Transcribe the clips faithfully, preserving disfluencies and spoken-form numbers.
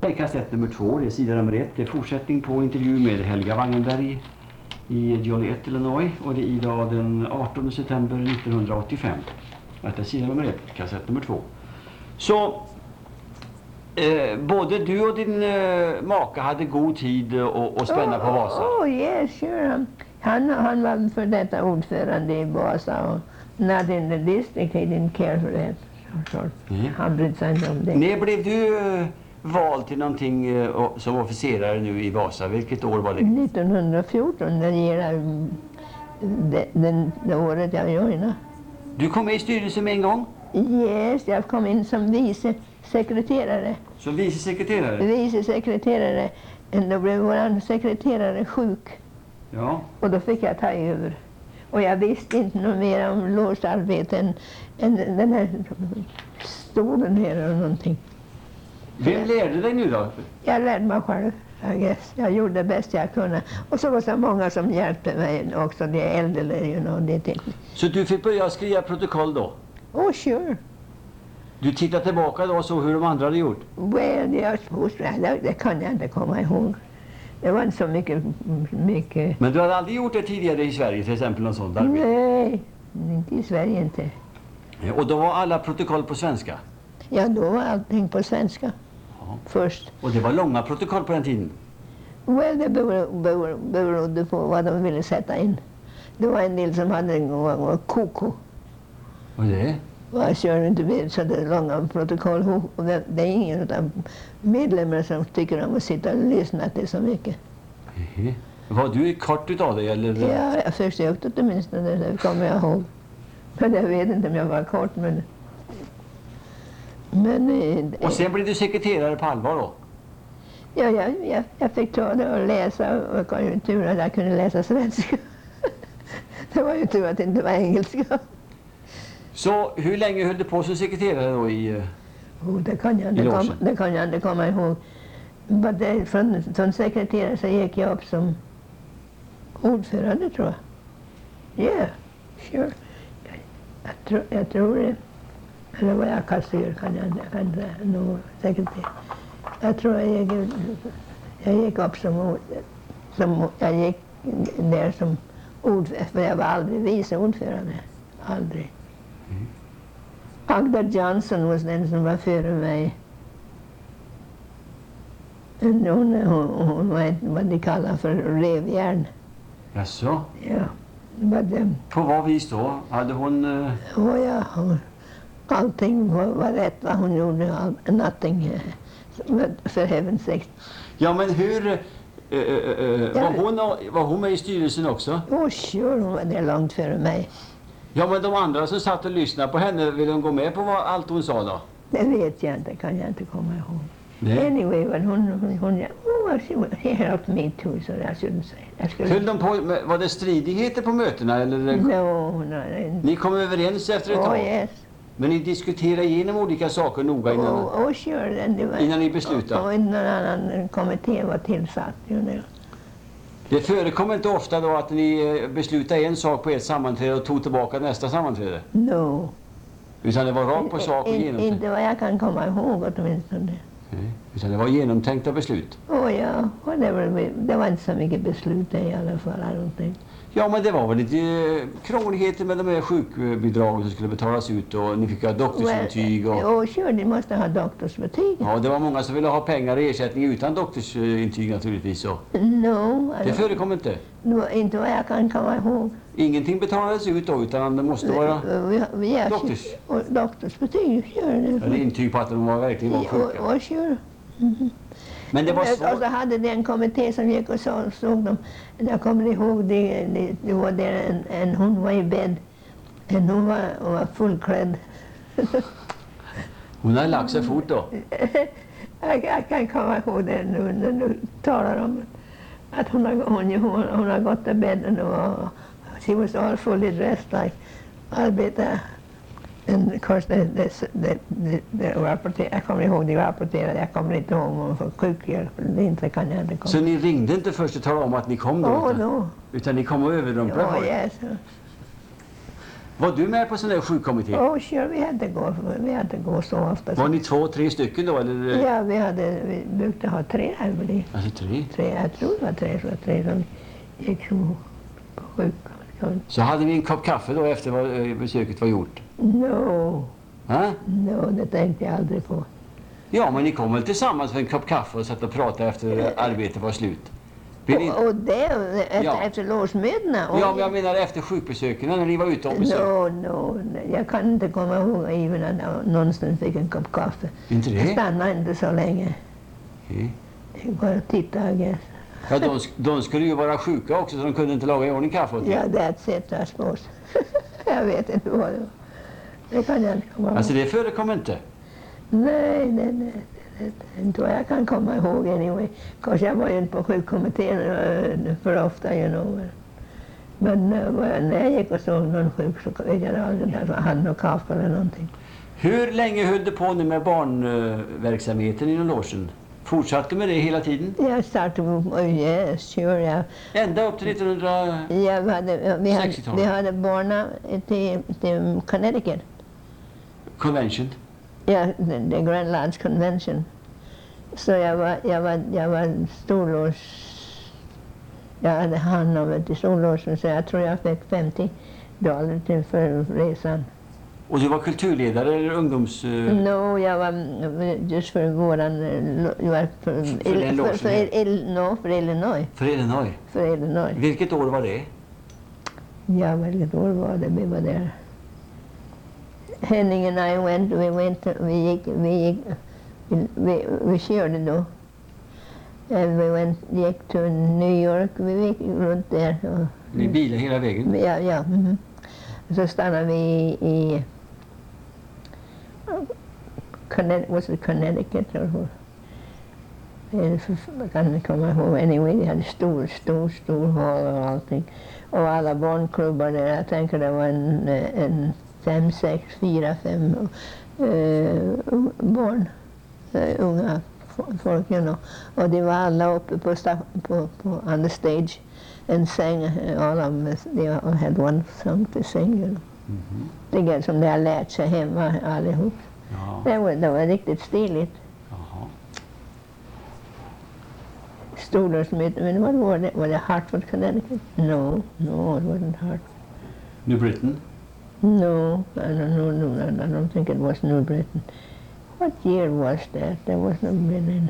Det är kassett nummer två, det är sida nummer ett. Det är fortsättning på intervju med Helga Wangenberg i Joliet, Illinois. Och det är idag den artonde september nittonhundraåttiofem. Det är sida nummer ett, kassett nummer två. Så eh, både du och din eh, maka hade god tid att spänna oh, på Vasa. Oh yes, sure. Han, han var för detta ordförande i Vasa och not in the district, he didn't care for that. So, so, mm. Han brydde sig inte om det. När blev du eh, vald till någonting eh, som officerare nu i Vasa? Vilket år var det? nittonhundrafjorton, det ger det, den, det året jag joinade. Du kom med i styrelsen med en gång? Yes, jag kom in som vice sekreterare. Som vice sekreterare? Vice sekreterare. Då blev vår sekreterare sjuk. Ja. Och då fick jag ta över. Och jag visste inte något mer om låsarbete än, än den här stolen här eller någonting. Vem lärde dig nu då? Jag lärde mig själv, I guess. Jag gjorde det bäst jag kunde. Och så var det så många som hjälpte mig också, de äldre, you know, det till. Så du fick börja skriva protokoll då? Oh, sure. Du tittar tillbaka då och så hur de andra hade gjort? Well, jag, det, det kan jag inte komma ihåg. Det var inte så mycket, mycket... Men du hade aldrig gjort det tidigare i Sverige, till exempel någon sån arbete? Nej, inte i Sverige inte. Och då var alla protokoll på svenska? Ja, då var allting på svenska. Ja. Först. Och det var långa protokoll på den tiden? Well, det berodde, berodde på vad de ville sätta in. Det var en del som hade en koko. Och det? Jag kör inte vid så det är långa protokoll. Och det, det är ingen av medlemmar som tycker om att sitta och lyssna till så mycket. Mm. Var du kort utav det eller? Ja, jag försökte åtminstone, det kommer jag ihåg. Men jag vet inte om jag var kort, men... men och sen blev du sekreterare på allvar då? Ja, jag, jag, jag fick ta det och läsa, och det var ju tur att jag kunde läsa svenska. Det var ju tur att det inte var engelska. Så hur länge höll du på som sekreterare då i oh, det, kan jag inte komma, det kan jag inte komma ihåg. Men det, från, från sekreterare så gick jag upp som ordförande, tror jag. Ja, yeah, sure. Jag, jag, tror, jag tror det. Eller var jag kassör, kan jag inte, kan inte nå sekreterare. Jag tror jag gick, jag gick upp som, som jag gick där som ordförande, för jag var aldrig vice ordförande. Aldrig. Mm. Agda Johnson var den som var före mig. Hon, hon, hon var vad de kallar för revjärn. Jaså? Ja. Men, på vad vis då? Hade hon... Uh... Oh, ja, hon, allting var, var rätt vad hon gjorde. All, nothing uh, för heavens sake. Ja, men hur... Uh, uh, uh, ja. var, hon, var hon med i styrelsen också? Oh, sure, hon var där långt före mig. Ja, men de andra som satt och lyssnade på henne, ville de gå med på vad allt hon sa då? Det vet jag inte, kan jag inte komma ihåg. Nej. Anyway, when hon, hon, hon, oh, she helped me too, so I shouldn't say. Jag skulle... Höll de på, var det stridigheter på mötena? Eller? No, no. Ni kom överens efter ett oh, tag? Yes. Men ni diskuterade igenom olika saker noga innan, oh, oh, sure. Det var, innan ni beslutade? Och, och en annan kommitté var tillsatt, you know. Det förekommer inte ofta då att ni beslutade en sak på ett sammanträde och tog tillbaka nästa sammanträde? No. Utan det var rakt på sak och genomtänkt? Inte vad jag kan komma ihåg åtminstone. Nej, utan det var genomtänkta beslut? Åh oh, ja, whatever. Det var inte så mycket beslut i alla fall, I don't think. Ja, men det var väl lite krångligheter med de här sjukbidragen som skulle betalas ut och ni fick ha doktorsintyg och... Ja, well, sure, ni måste ha doktorsbetyg. Ja, det var många som ville ha pengar och ersättning utan doktorsintyg naturligtvis. Så. No. Det förekom inte? No, inte vad jag kan komma ihåg. Ingenting betalades ut då, utan det måste vara vi, vi är doktors... Och doktorsbetyg, gör det. Eller intyg på att de var verkligen var sjuka. Ja, sure. Mm-hmm. Men det var svårt. Och så hade det en kommitté som gick och så, såg dem. Jag kommer ihåg det, det, det var där en, en hon var i bädd. En hon var, hon var fullklädd. Hon har lagt sig fort då? jag, jag kan komma ihåg det nu när du talar om att hon har, hon, hon, hon har gått till bädden och she was all fully dressed like arbetare. And of course, det, det, det, det, det rapporter, jag kommer ihåg det rapporterade, jag kommer inte ihåg om hon får sjukhjälp, det inte kan jag inte komma. Så ni ringde inte först och talade om att ni kom då? Oh, utan, no. utan ni kom och överrumplade? Oh, yes. Var du med på sån där sjukkommitté? Oh, sure, vi hade gå, vi hade gå så ofta. Var ni två, tre stycken då? Eller? Ja, vi hade, vi brukade ha tre här. Alltså tre? tre? Jag tror det var tre, så var tre som gick som på sjukkommitté. Så hade vi en kopp kaffe då efter vad besöket var gjort? No. Ha? No, det tänkte jag aldrig på. Ja, men ni kom väl tillsammans för en kopp kaffe och satt och pratade efter arbetet var slut? Ni... Och, och det efter, ja. efter låsmötena? Ja, men jag menar efter sjukbesöken när ni var ute och besök. No, no, jag kan inte komma ihåg even att jag någonstans fick en kopp kaffe. Inte det? Jag stannade inte så länge. Okay. Jag bara tittade, I guess. Ja, de, de skulle ju vara sjuka också så de kunde inte laga i ordning kaffe åt ja, that's it, I suppose. Jag vet inte vad det var. Det kan jag inte komma ihåg. Alltså det förekommer inte? Nej, nej, nej. Det är inte vad jag kan komma ihåg anyway. Kanske jag var ju inte på sjukkommittén uh, för ofta, you know. Men uh, när jag gick och såg någon sjuk så vet jag aldrig att han hade någon kaffe eller någonting. Hur länge höll du på nu med barnverksamheten inom logen? Fortsatte med det hela tiden? Jag startade, oh yes, sure, ja. Ända upp till nittonhundrasextiotalet? Ja, vi hade, vi hade, vi hade barna till, till Connecticut. Convention? Ja, the, the Grand Lodge Convention. Så jag var, jag var, jag var storlås. Jag hade hand om det till storlåsen så jag tror jag fick femtio dollar till för resan. Och du var kulturledare eller ungdoms... Uh... No, jag var just för våran... Jag var för, för, för, il, för, för, il, no, för Illinois. För Illinois? För Illinois. Vilket år var det? Ja, vilket år var det vi var där? Henning and I went, we went, vi gick, vi gick, vi, vi, vi körde då. And we went, gick till New York, vi gick runt där. Och, ni bilade hela vägen? Ja, ja. Mm-hmm. Så stannade vi i, i Connecticut, was it Connecticut eller jag kan inte komma ihåg. Anyway, de hade stor, stor, stor hall och allting. Och alla barnklubbar där, jag tänker det var en, en fem, sex, fyra, fem uh, barn, uh, unga folk, you know. Och de var alla uppe på, på, på on the stage and sang, all of them, they all had one song to sing, you know. Mm-hmm. Det är som de har lärt sig hemma allihop. Ja. Det, var, det var riktigt stiligt. Jaha. Storlåsmöte, men vad var det? Var det Hartford, Connecticut? No, no, it wasn't Hartford. New Britain? No, I don't know, no, I don't think it was New Britain. What year was that? There was no Britain.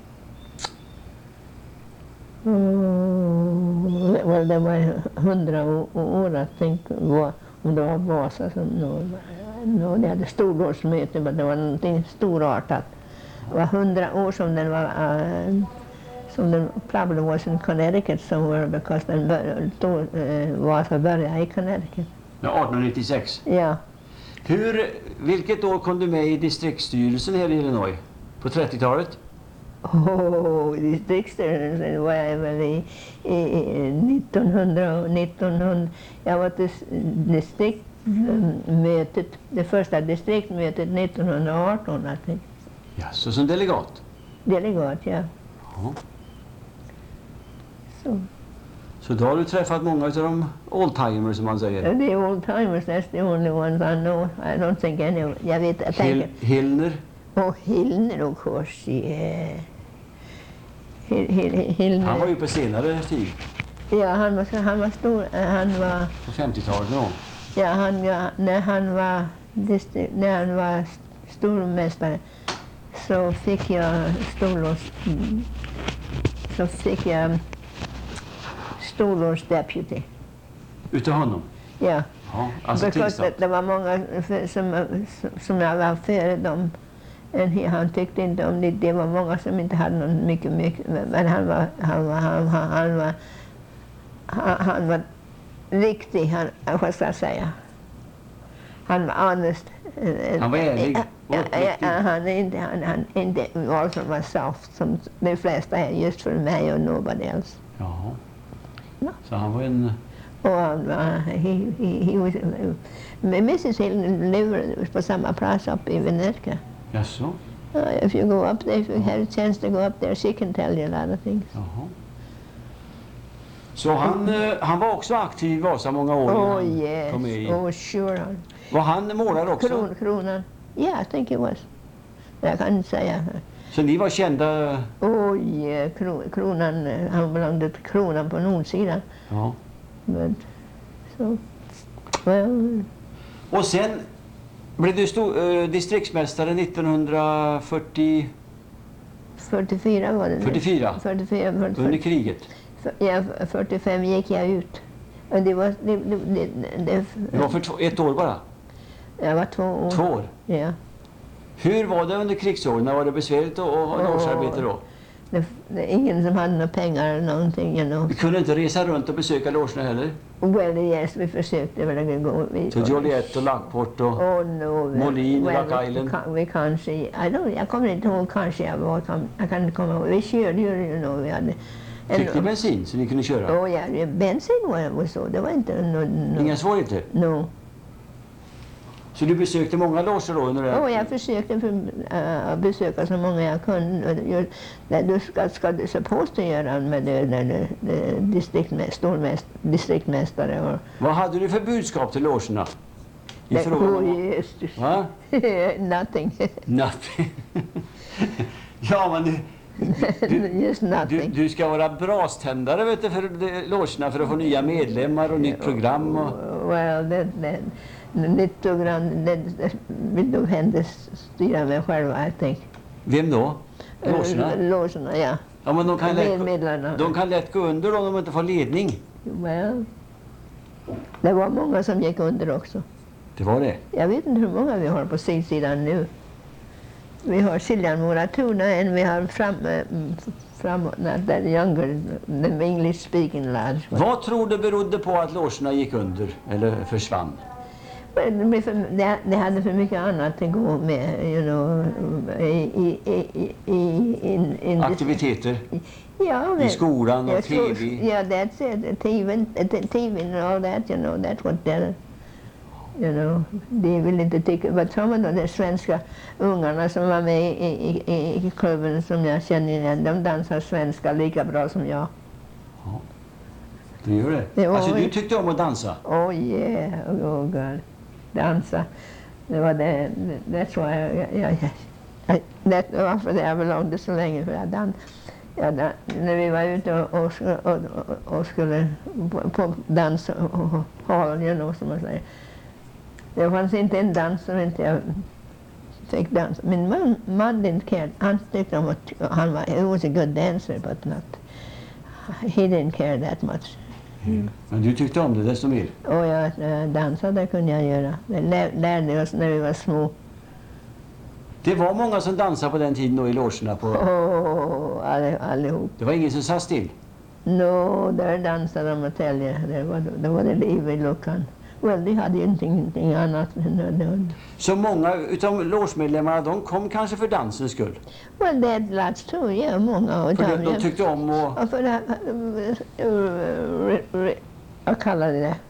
Oh, well, det var hundra år, I think, var, om det var Vasa som no, no, det hade storlåsmöte, men det var någonting storartat. Det var hundra år som den var, uh, som den probably was in Connecticut somewhere, because den bör, då, uh, Vasa började i Connecticut. Ja, arton nittiosex? Ja. Hur, vilket år kom du med i distriktsstyrelsen här i Illinois? På trettiotalet? Oh, distriktsstyrelsen var jag väl i, i, i nittonhundra, nittonhundra. Jag var till distriktmötet, det första distriktmötet nittonhundraarton, I think. Ja, så som delegat? Delegat, ja. Ja. Så. Så då har du träffat många av de oldtimers som man säger? The oldtimers, that's the only ones I know. I don't think any. Jag vet, jag tänker. Hillner? Oh, Hillner, of course, yeah. Hil, Hil, Hillner. Han var ju på senare tid. Ja, han var, han var stor, han var... På femtiotalet då? Ja, han, ja, när han var, när han var stormästare så fick jag storlås, så fick jag storlåsdeputy. Utav honom? Ja. Ja, alltså det, det var många som, som jag var före dem. Han tyckte inte om det. Det var många som inte hade någon mycket, mycket. Men han var, han var, han var, han var, han, han var riktig, han, vad ska jag säga? Han var honest. Han var ärlig. Ja, ja, han är inte, han, han inte var som myself, som de flesta är, just för mig och nobody else. Jaha. No. Så han var en... Och han var, he, he, he was, men missus Hill lever på samma plats uppe i Venetka. Jaså? Uh, if you go up there, if you have a chance to go up there, she can tell you a lot of things. Jaha. Så han, eh, han var också aktiv i Vasa många år innan Oh han yes, kom med i. oh sure. Var han målare också? Kron, kronan. Yeah, I think it was. Jag kan inte säga. Så ni var kända? Oh yeah, kro, kronan, eh, han belongde till kronan på nordsidan. Ja. But, so, well, Och sen blev du sto, eh, distriktsmästare nittonhundrafyrtio, fyrtiofyra var det. fyrtiofyra? fyrtiofyra, fyrtiofyra. Under kriget? Ja, fyrtiofem gick jag ut. Och det var, det, det, det, det, Det var för två, ett år bara? jag var två år. Två år? Ja. Hur var det under krigsåren? Var det besvärligt att ha Åh. logearbete då? Det, det är ingen som hade några pengar eller någonting, you know. Vi kunde inte resa runt och besöka logerna heller? Well, yes, vi försökte väl gå. Vi, Så Joliet och Lockport och oh, no, we, Molin och well, Rock vi, Island? kan- vi kanske, I don't, jag kommer inte ihåg, kanske jag var, kan- jag kan inte komma ihåg. Vi körde ju, you know, vi hade... Fick ni bensin så ni kunde köra? Oh, ja, bensin var var så, det var inte no, no, Inga svårigheter? no. Så du besökte många loger då under det? Oh, jag försökte för, uh, besöka så många jag kunde. Just, det du ska, ska du supposed to göra med det, det, det, det distriktmästare, distriktmästare och... Vad hade du för budskap till logerna? I Det, frågan oh, om- yes. Va? Nothing. Nothing. Ja, men du, Just du, nothing. du ska vara braständare vet du, för de- logerna för att få nya medlemmar och nytt program. Och... Well, det, det, nytt program, det, det vill nog hända styra mig själva, I think. Vem då? Logerna? Logerna, ja. Ja, men de kan, lätt, Medlemmarna. de kan lätt gå under om de inte får ledning. Well, det var många som gick under också. Det var det. Jag vet inte hur många vi har på sydsidan nu. Vi har Siljan Moratuna, en vi har fram, mm, framåt, not that younger, the English speaking lads. Vad tror du berodde på att logerna gick under eller försvann? Men det blev för- det- det hade för mycket annat att gå med, you know, i, i, i, i, in, in Aktiviteter ja, i skolan och yes, T V. Yeah, that's it. T V, T V and all that, you know, that's what they're, you know, de vill inte tycka. Vad tror man då, de svenska ungarna som var med i, i, i, i klubben som jag känner igen, de dansar svenska lika bra som jag. Du gör det? Det var- Alltså du tyckte om att dansa? Oh yeah, oh god. Dansa. Det var det, that's why jag, jag, jag, det var varför jag belongde så länge, för jag dans. Ja, da, när vi var ute och, och, och, och, och skulle på, på dans och, och hall, you know, som man säger. Det fanns inte en dans som inte jag fick dansa. Min man, man didn't care. Han tyckte om att han var, he was a good dancer, but not, he didn't care that much. Men du tyckte om det desto mer? Och jag äh, dansade kunde jag göra. Det lär, lärde oss när vi var små. Det var många som dansade på den tiden då i logerna på... Oh, all, allihop. Det var ingen som satt still? No, där dansade de och tälje. Det var, det var det liv i luckan. Well, de hade ju inte ingenting annat. än det- det- Så många utav logemedlemmarna, de kom kanske för dansens skull? Well, that lots too, ja, många av För de, dem. de tyckte om att... Ja, för det, uh, uh, uh, vad kallar det det?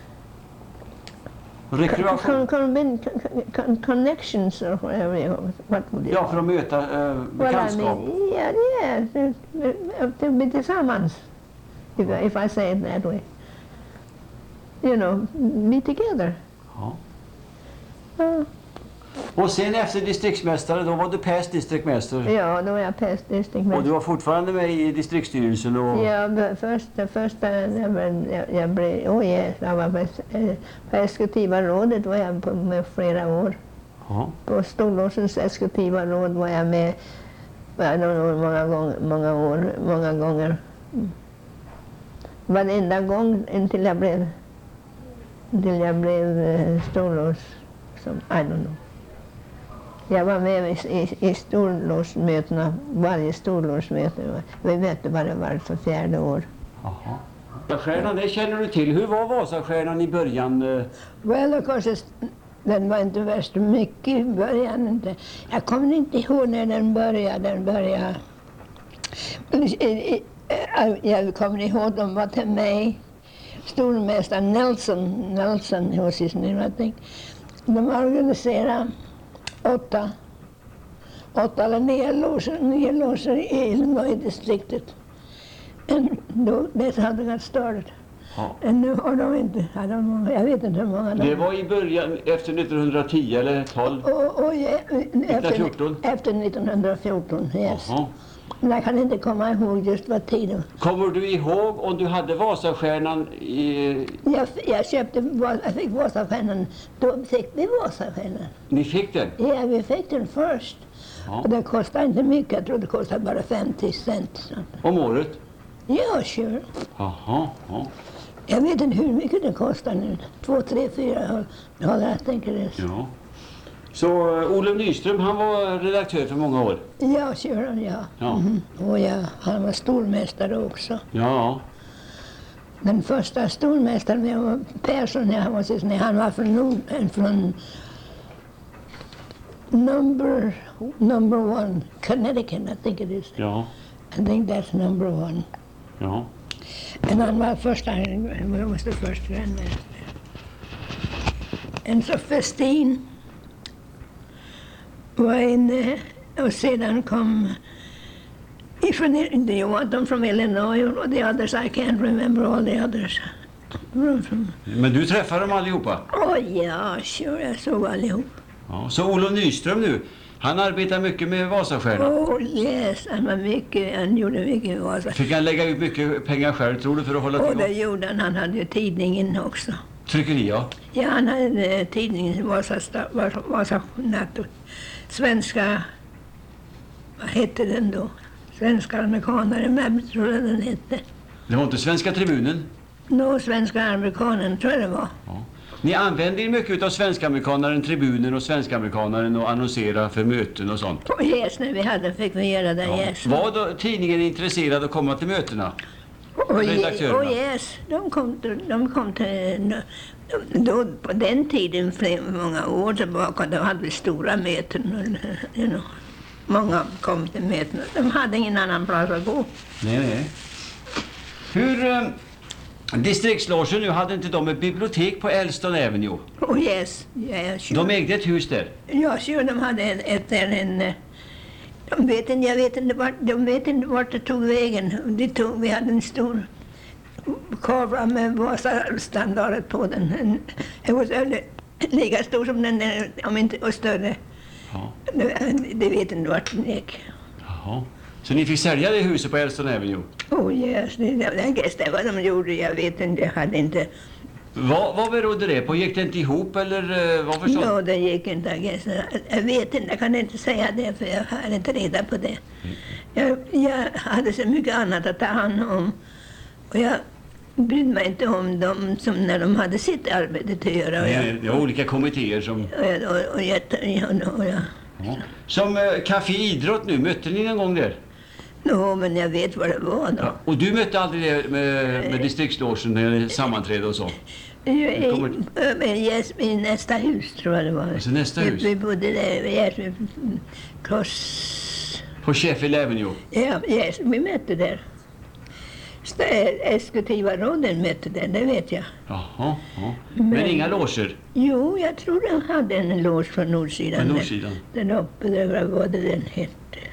Rekreation? Con, con, con, connections or whatever, you- what would you Ja, för att möta eh, Well, I bekantskap. mean, yeah, yeah, to, to be tillsammans, if, I- if I say it that way. You know, be together. Ja. Ja, Och sen efter distriktsmästare, då var du past distriktmästare. ja, då är jag pest district Och du var fortfarande med i distriktsstyrelsen och... Ja, b- först, det första, jag, blev- jag, jag blev, oh yes, jag var på, eh, på exekutiva rådet var jag på, med flera år. Ja. På Storlogens exekutiva råd var jag med, I don't know, många, gång, många år, många gånger. Mm. Varenda gång intill jag blev, intill jag blev eh, Storlås, som, I don't know. Jag var med i, i, i storlåsmötena, varje storlåsmöte. Vi mötte bara var för fjärde år. Jaha. Vasastjärnan, det känner du till. Hur var Vasastjärnan i början? eh? Well, of course, it's- den var inte värst mycket i början. Inte. Jag kommer inte ihåg när den började. Den började. Jag kommer ihåg de var till mig. Stormästare Nelson, Nelson was his name, I think. De organiserade åtta, åtta eller nio loger, nio loger i Illinois-distriktet. And då, det hade gått startat. Ja. Men nu har de inte, har de många, jag vet inte hur många de Det var i början efter nittonhundratio eller tolv? Och, och ja, efter, nittonhundrafjorton? efter nittonhundrafjorton, yes. Jaha. Men jag kan inte komma ihåg just vad tiden. Kommer du ihåg om du hade Vasastjärnan i... Jag, jag köpte, jag fick Vasastjärnan, då fick vi Vasastjärnan. Ni fick den? Ja, vi fick den först. Ja. Och det kostade inte mycket, jag tror det kostade bara femtio cent. Om året? Ja, sure. Jaha, ja. Jag vet inte hur mycket det kostar nu. Två, tre, fyra, ja, jag tänker det. Ja. Så uh, Olof Nyström, han var redaktör för många år? Ja, sure, ja. Ja. Mm. Och ja, han var stormästare också. Ja. Den första stormästaren var Persson, jag måste säga, han var från, Nord, från number, number one, Connecticut, I think it is. Ja. I think that's number one. Ja. Men han var första, han var första grannmästare. En så Festin var inne och sedan kom ifrån, they want them from Illinois och the others, I can't remember all the others. From, Men du träffade dem allihopa? oh ja, sure, jag såg allihop. Ja. Så Olof Nyström nu, han arbetar mycket med Vasastjärnan? Oh yes, han var mycket, han gjorde mycket Vasa. Fick han lägga ut mycket pengar själv, tror du, för att hålla till? Och det gjorde han, han hade ju tidningen också. Tryckeri, ja. Ja, han hade tidningen Vasa, Vasa, Vasa natt, svenska, vad hette den då? Svenska amerikanare, men tror jag den hette. Det var inte Svenska Tribunen? Nå, svenska amerikanen tror jag det var. Ja. Ni använder ju mycket av svenska amerikanaren Tribunen och svenska amerikanaren och annonsera för möten och sånt. Och yes, när vi hade fick vi göra det, Ja. yes. Var då tidningen intresserad att komma till mötena? Och, redaktörerna? och yes, de kom till, de kom till då, på den tiden, för många år tillbaka, då hade vi stora möten. You know. Många kom till möten. De hade ingen annan plats att gå. Nej, nej. Hur... Eh, distriktslogen nu, hade inte de ett bibliotek på Elston Avenue? Oh yes, yeah, sure. De ägde ett hus där? Ja, sure, de hade ett, ett, en... en de vet inte, jag vet inte vart, de vet inte vart det tog vägen. De tog, vi hade en stor kavra med Vasa-standardet på den. Det var lika stor som den där, om inte och större. Ja. De, de vet inte vart den gick. Jaha. Så ni fick sälja det huset på Elston Avenue? Oh yes, det, det, det, det vad de gjorde, jag vet inte, jag hade inte... Vad, vad berodde det på? Gick det inte ihop eller uh, vad för sånt? Ja, det gick inte. Jag, guess. jag vet inte, jag kan inte säga det för jag har inte reda på det. Mm. Jag, jag hade så mycket annat att ta hand om. Och jag brydde mig inte om dem som när de hade sitt arbete att göra. Och jag, Nej, det var olika kommittéer som... och jag, och, och jag, och jag, Ja. Som uh, Café Idrott nu, mötte ni någon gång där? no, men jag vet vad det var då. Ja. Och du mötte aldrig det med, med distriktslogen när det sammanträde och så? I, kommer- i, yes, i nästa hus tror jag det var. Alltså nästa hus? Vi, vi bodde där, yes, vi, cross... På Sheffield Avenue? Ja, yes, vi mötte där. St- Exekutiva råden mötte där, det vet jag. Jaha, ja. Men, Men- inga loger? Jo, jag tror de hade en loge från nordsidan. Från nordsidan? Där, där uppe, där vad det den hette.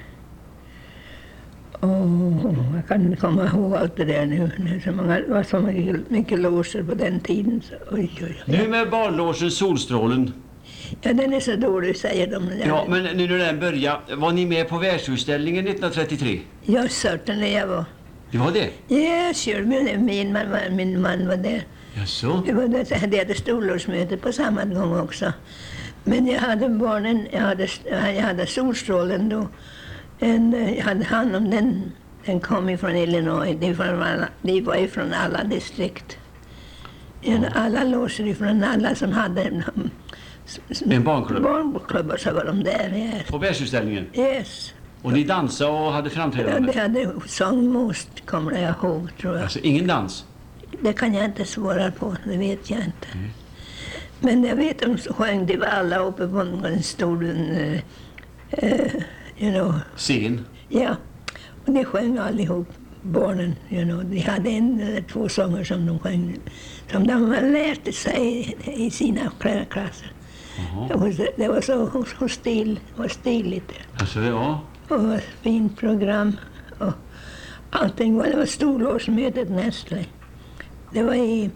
Oh, jag kan inte komma ihåg allt det där nu. Det är så många, det var så mycket, mycket loger på den tiden. Så, oj, oj, oj. Nu med barnlogen Solstrålen. Ja, den är så dålig, säger de. Ja, men nu när den började, var ni med på världsutställningen nittonhundratrettiotre? Ja, certainly jag var. Det var det? Ja, sure, min, min, man, var- min man var där. Jaså? Det var det, det hade storlogsmöte på samma gång också. Men jag hade barnen, jag hade, jag hade Solstrålen då. En, jag hade hand om den, den kom ifrån Illinois, de, från alla, de var ifrån alla distrikt. Ja. Alla loger ifrån alla som hade mm, s- s- En barnklubb? barnklubbar, så var de där. Yes. På världsutställningen? Yes. Och ni dansade och hade Ja, framträdande? det hade sångmost, kommer jag ihåg, tror jag. Alltså ingen dans? Det kan jag inte svara på, det vet jag inte. Mm. Men jag vet de sjöng, de var alla uppe på en stor, uh, uh, you know, Scen? ja. Och de sjöng allihop, barnen, you know. De hade en eller två sånger som de sjöng, som de lärde sig i sina kla- klasser. Jaha. Det var, det var så, så stil, var stiligt. Alltså det var... Och ett fint program. Och allting var, det var storlåsmötet Nestle. Det var i...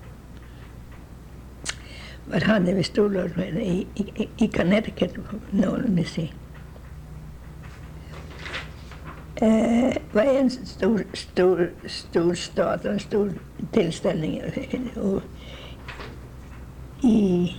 Vad hade vi storlåsmötet? I, i, i Connecticut. No, let me see. Eh, var en stor, stor, stor stad och en stor tillställning. Och i...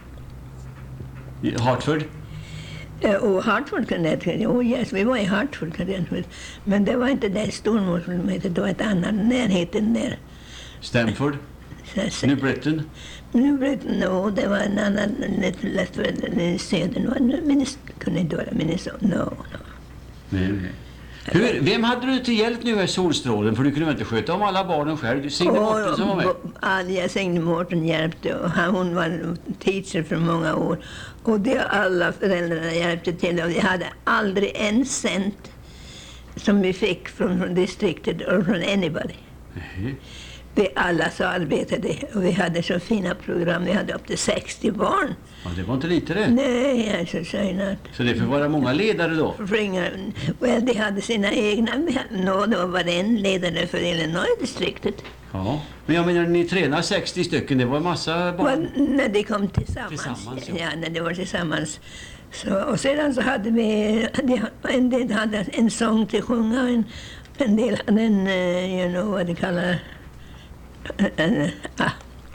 I Hartford? Och Hartford, Connecticut. Oh yes, vi var i Hartford, Connecticut. Men det var inte det stormålsmötet, det var ett annat närheten där. Stanford? New Britain? New Britain, no, det var en annan, lite lätt söder. Minnesota, kunde inte vara Minnesota, no, no. Nej, nej. Hur, vem hade du till hjälp nu med solstrålen? För du kunde inte sköta om alla barnen själv. Signe Mårten som var med? Ja, Signe Mårten hjälpte. Och hon var teacher för många år. Och det alla föräldrarna hjälpte till. Och vi hade aldrig en cent som vi fick från, från distriktet eller från anybody. Mm. Vi alla så arbetade och vi hade så fina program. Vi hade upp till sextio barn. Ja, det var inte lite det. Nej, jag ska säga något. Så det får vara många ledare då? Well, de hade sina egna. No, det var en ledare för Illinois-distriktet. Ja, men jag menar, ni tränade sextio stycken, det var en massa barn. Well, när de kom tillsammans. Tillsammans, ja. Ja, när de var tillsammans. Så, och sedan så hade vi, en del hade en sång till sjunga, en, en del hade en, uh, you know, vad de kallar, uh, ah.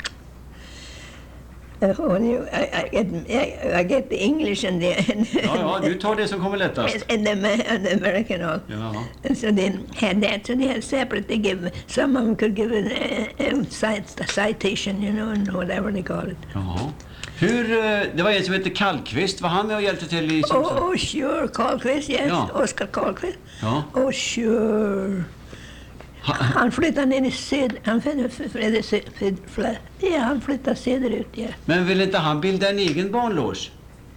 Uh, I, I, get, I, I get the English and the... ja, ja, du tar det som kommer lättast. And the, and the American all. Ja. And so they had that, so they had separate, they give, some of them could give a, a, a citation, you know, and whatever they call it. Jaha. Hur, det var en som hette Karlqvist, var han med och hjälpte till i Simpson? Oh, sure, Karlqvist, yes, ja. Oscar Karlqvist. Ja. Oh, sure. Han flyttade ner i söder, han flyttade, ja, han flyttade söderut, ja. Men vill inte han bilda en egen barnlås?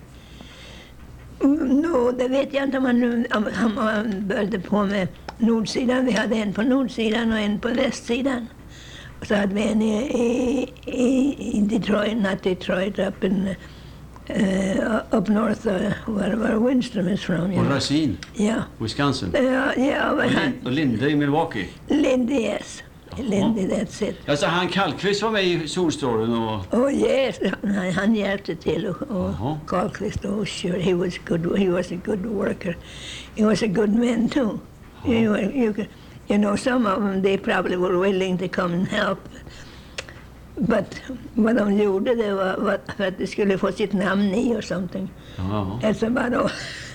Mm, no, det vet jag inte om han, om han började på med nordsidan. Vi hade en på nordsidan och en på västsidan. Och så hade vi en i, i, i Detroit, not Detroit, up in, uh, up north, uh, where, where Winston is from. Och Racine? Ja. Wisconsin? Ja, ja. Och, Lin, och Linde i Milwaukee? Linde, yes. Linde, that's it. Alltså han Karlqvist var med i solstrålen och... Oh yes, han, han hjälpte till och, och Karlqvist, oh sure, he was good, he was a good worker. He was a good man too. You, you, you know, some of them, they probably were willing to come and help. But vad de gjorde, det var, var för att de skulle få sitt namn i och something. Ja. Alltså bara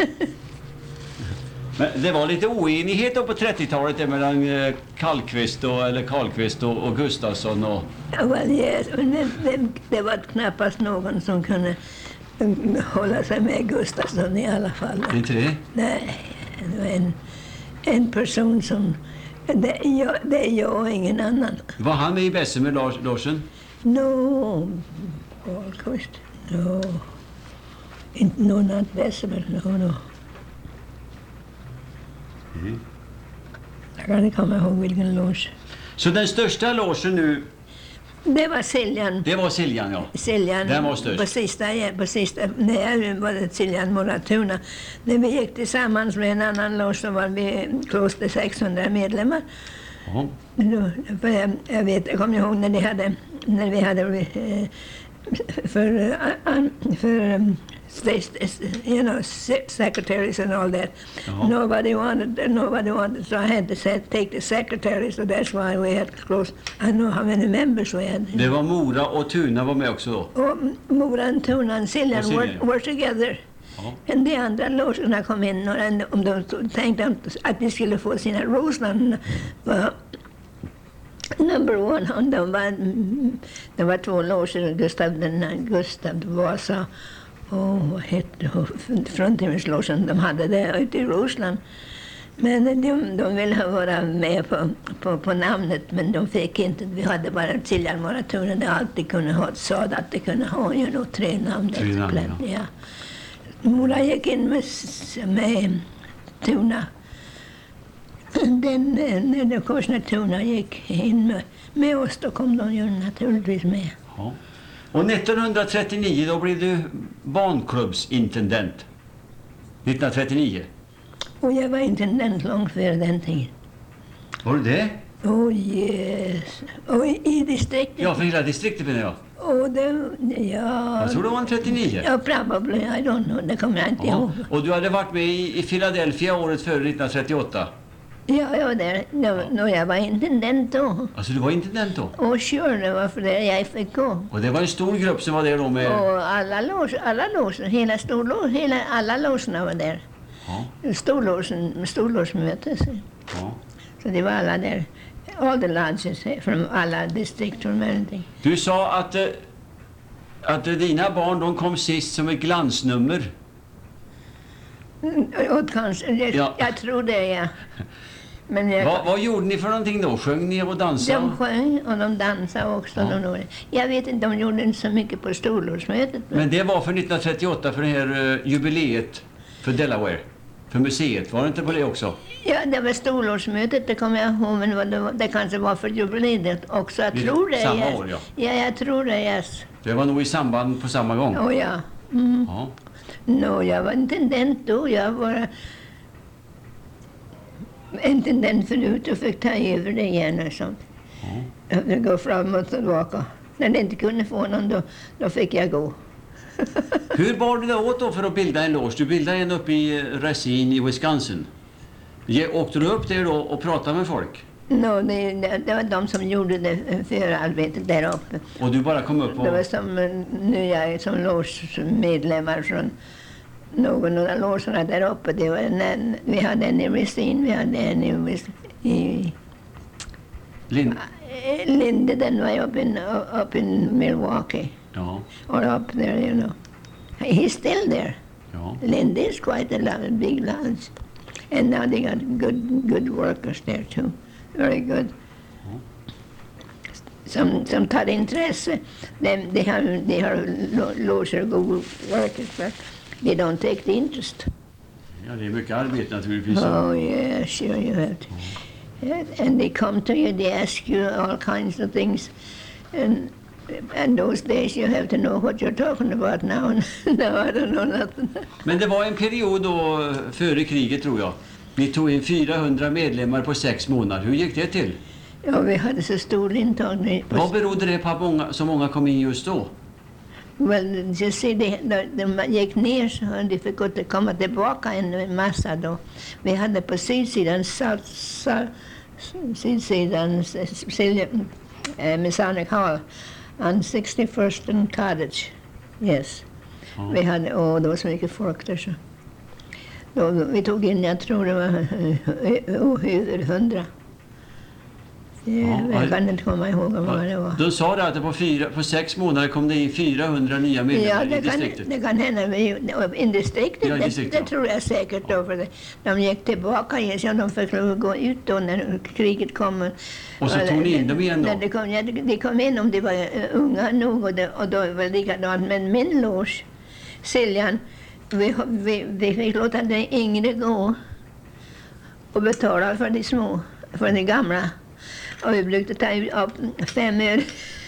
Men det var lite oenighet då på trettiotalet mellan eh, Karlqvist och, eller Karlqvist och, och Gustafsson och... Well, yes, men det, det, det var knappast någon som kunde um, hålla sig med Gustafsson i alla fall. Inte det? Nej, det var en, en person som... Det är, jag, det är jag och ingen annan. Var han med i Bessemer, Lars, Larsen? No, Karlqvist, no. Inte no, not Bessemer, no, no. Mm. Jag kan inte komma ihåg vilken loge. Så den största logen nu... Det var Siljan. Det var Siljan, ja. Siljan. Den var störst. På sista, ja, på sista, nej, var det Siljan Moratuna. När vi gick tillsammans med en annan loge så var vi close till sexhundra medlemmar. Ja. Då, för jag, jag vet, jag kommer ihåg när, de hade, när vi hade eh, för, uh, för um, you know, secretaries and all that. Uh-huh. Nobody wanted, nobody wanted, so I had to say, take the secretary, so that's why we had close. I know how many members we had. Det var Mora och Tuna var med också då? Och Mora och Tuna och Siljan were, were together. Uh-huh. Men de andra logerna kom in och om de tänkte att de skulle få sina Roseland var number one. De var, det var två loger, Gustav, den, Gustav Vasa och vad hette Frontimmerslogen, de hade det ute i Ryssland. Men de, de ville vara med på, på, på namnet, men de fick inte. Vi hade bara Siljan Moratuna, det alltid kunde ha ett sådant, att det kunde ha you know, tre namn. Tre namn, ja. Ja. Mora gick in med, med Tuna. Den, den kurs när Tuna gick in med, med oss, då kom de ju naturligtvis med. Ja. Och nittonhundratrettionio då blev du barnklubbsintendent. nittonhundratrettionio. Och jag var intendent långt före den tiden. Har du det? Oh yes. Och i, i distriktet. Ja, för hela distriktet menar jag. Och det, ja. Jag tror det var en trettionio. Ja, probably. I don't know. Det kommer jag inte Ja. ihåg. Och du hade varit med i, i Philadelphia året före nittonhundratrettioåtta. Ja, jag var där. No, Ja. no, jag var intendent då. Alltså du var intendent då? Och sure, det var för det jag fick gå. Och det var en stor grupp som var där då med... Och alla lås, alla lås, hela storlås, hela, alla låsarna var där. Ja. Storlåsen, storlåsmöte. Så. Ja. så det var alla där. All the lodges från alla distrikt och everything. Du sa att, eh, att eh, dina barn de kom sist som ett glansnummer. Mm, och kanske, jag, Ja. jag tror det, ja. Men jag, Va, vad gjorde ni för någonting då? Sjöng ni och dansade? de sjöng och de dansade också. Ja. De, jag vet inte, de gjorde inte så mycket på storlåsmötet. Men, Men det var för nittonhundratrettioåtta för det här eh, jubileet för Delaware. För museet. Var det inte på det också? ja, det var storlåsmötet, det kommer jag ihåg. Men vad det, var, det kanske var för jubileet också. Jag Det är tror det. samma yes. år, ja. Ja, jag tror det, yes. Det var nog i samband på samma gång. Oh, ja. Mm. Ja. No, jag var intendent då. Jag var intendent förut och fick ta över det igen och sånt. Ja. Jag fick gå fram och tillbaka. När det inte kunde få någon, då, då fick jag gå. Hur bar du det åt då för att bilda en loge? Du bildade en uppe i Racine i Wisconsin. Ge- Åkte du upp där då och pratade med folk? No, det, det, det var de som gjorde det förarbetet där uppe. Och du bara kom upp och... Det var som eh, nya som logemedlemmar från någon av de logerna där uppe. Det var en, vi hade en i Racine, vi hade en i, Wis- i Lin... eh, Linde, den var uppe in, up in Milwaukee. Ja, Or up there, you know. He's still there. ja. Linde is quite a lot, big lodge. And now they got good good workers there too. Very good. Som, som tar intresse. De, de har, de har lo- loger och good workers, but they don't take the interest. Ja, det är mycket arbete naturligtvis. Oh yeah, sure you have to. Yeah, and they come to you, they ask you all kinds of things. And and those days you have to know what you're talking about now. And now I don't know nothing. Men det var en period då före kriget tror jag. Ni tog in fyrahundra medlemmar på sex månader. Hur gick det till? Ja, vi hade så stor intagning. Vad berodde det på att många, så många kom in just då? Well, you see, de, de, de gick ner så de fick gå till, komma tillbaka en massa då. Vi hade på sydsidan, south, south, sydsidan, uh, Masonic Hall, on sixty-first and Cottage. Yes. Ja. Vi hade, åh, det var så mycket folk där så. Då, vi tog in, jag tror det var uh, över hundra. Ja, Ja, jag kan inte komma ihåg vad det var. De sa det att det på, fyra, på sex månader kom det in fyrahundra nya medlemmar Ja, i det kan, distriktet. det kan hända. Vi, i distriktet, Ja, i det, distriktet, det ja. tror jag säkert. Då, för det, de gick tillbaka igen, så de fick lov att gå ut då när kriget kom. Och så tog ni in dem igen då? När det kom, ja, de kom in om de var uh, unga nog, och, det, och då var det likadant. Men min loge, Siljan, vi, vi, vi fick låta de yngre gå och betala för de små, för de gamla. Och vi brukade ta upp fem öre,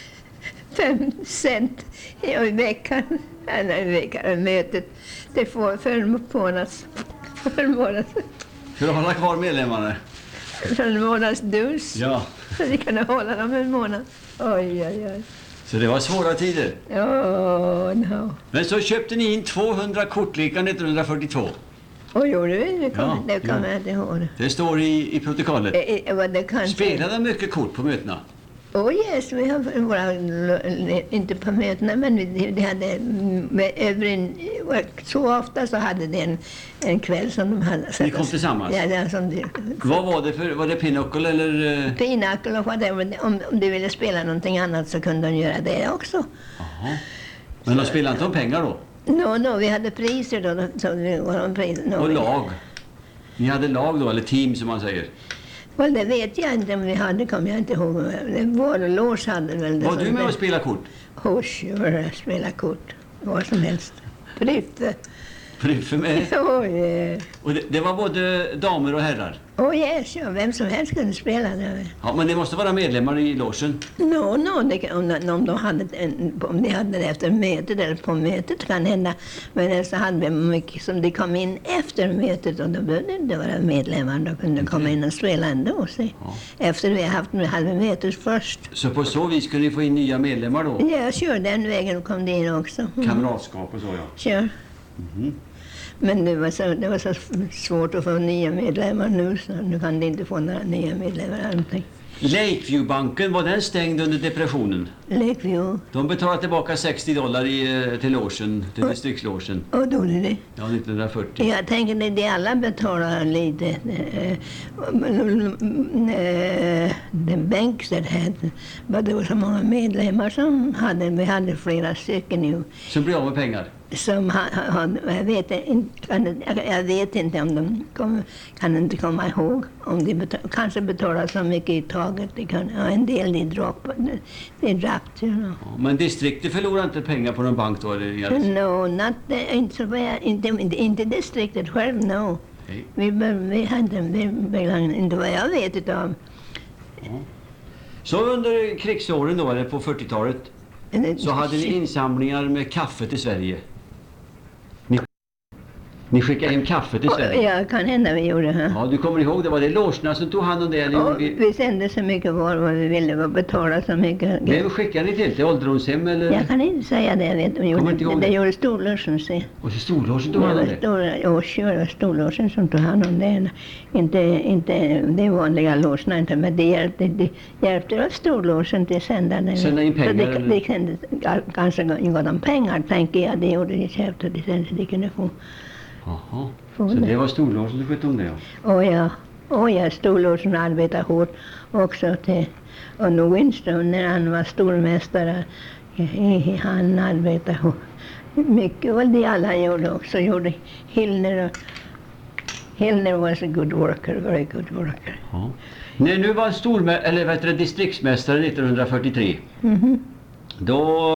fem cent i veckan, eller i veckan, mötet. Det får förmånas, förmånas, För att hålla kvar medlemmarna? förmånas dus. Ja. Så vi kunde hålla dem en månad. Oj, oj, oj. Så det var svåra tider. Oh, no. Men så köpte ni in tvåhundra kortlekar nittonhundrafyrtiotvå. Och gjorde vi? Det kommer Ja, det kommer ja. jag inte ihåg. Det står i, i protokollet. Eh, eh, vad det kanske... Spelade mycket kort på mötena? Oh yes, vi har våra, inte på mötena, men vi, de hade med övrig, så ofta så hade de en, en kväll som de hade. Ni kom tillsammans? Ja, det, som de, Vad var det för, var det pinochle eller? eh? Pinochle och whatever. Om, om de ville spela någonting annat så kunde de göra det också. Jaha. Men de spelade inte om pengar då? No, no, vi hade priser då. Så vi var om priser. No, Och vi- lag? Ni hade lag då, eller team som man säger? Well, det vet jag inte om vi hade, kommer jag inte ihåg. Vår loge hade väl det. Var du sånt med där. och spelade kort? Oh, sure, spela kort. Vad som helst. Prifte. Pruffer med. Oh, yeah. Och det, det var både damer och herrar. Oh yes, ja, vem som helst kunde spela det. Ja, men det måste vara medlemmar i logen. No, no, det kan, om, om de hade en, om de hade det efter mötet eller på mötet kan hända. Men så hade vi mycket som de kom in efter mötet och då behövde inte vara medlemmar. Då kunde de komma in och spela ändå. Så. Ja. Efter vi haft hade mötet först. Så på så vis kunde ni få in nya medlemmar då? Ja, sure, den vägen kom det in också. Mm. Kamratskap och så, ja. Sure. Mm-hmm. Men det var, så, det var så svårt att få nya medlemmar nu, så nu kan de inte få några nya medlemmar. Någonting. Lakeview-banken, var den stängd under depressionen? Lakeview? De betalade tillbaka sextio dollar i, till logen, till distriktslogen. Och då är det? Ja, nittonhundrafyrtio. Jag tänker att de alla betalar lite. Den Bankstead hade, men det var så många medlemmar som hade, vi hade flera stycken nu. Som blev av med pengar? Som ha, ha, jag, vet inte, jag vet inte om de kom, kan inte komma ihåg om de betal, kanske betalar så mycket i taget. De kan, ja, en del de droppar, de drapt. You know. Ja, men distriktet förlorar inte pengar på någon bank då? Eller? No, not the, inte, inte, inte, inte distriktet själv, no. Okay. Vi, vi hade vi, inte vad jag vet utav. Ja. Så under krigsåren då, eller på fyrtiotalet, så hade ni insamlingar med kaffe till Sverige? Ni skickade hem kaffe till Sverige? Ja, kan hända vi gjorde det. Ja, du kommer ihåg, det var det logerna som tog hand om det? Eller vi... vi sände så mycket var vad vi ville och betala så mycket. Vem skickade ni till? Till ålderdomshem eller? Jag kan inte säga det, jag vet. De gjorde, det, det, det gjorde storlogen, se. Och så storlogen tog hand om det? Ja, det var storlogen som tog hand om det. Inte, inte de vanliga logerna, inte, men det hjälpte, det hjälpte oss storlogen till att sända det. Sända in pengar? Så de, de sände, kanske gav dem pengar, tänker jag. Det gjorde de köpte och de sände, de kunde få. Jaha, så det var storlogen du skötte om det? Ja. Oh ja, oh ja, storlogen arbetade hårt också till, och nu Winston när han var stormästare, han arbetade hårt. Mycket var det alla gjorde också, gjorde Hillner och Hillner was a good worker, very good worker. Ja. När du var stormä eller vet du, distriktsmästare nittonhundrafyrtiotre, mm-hmm. då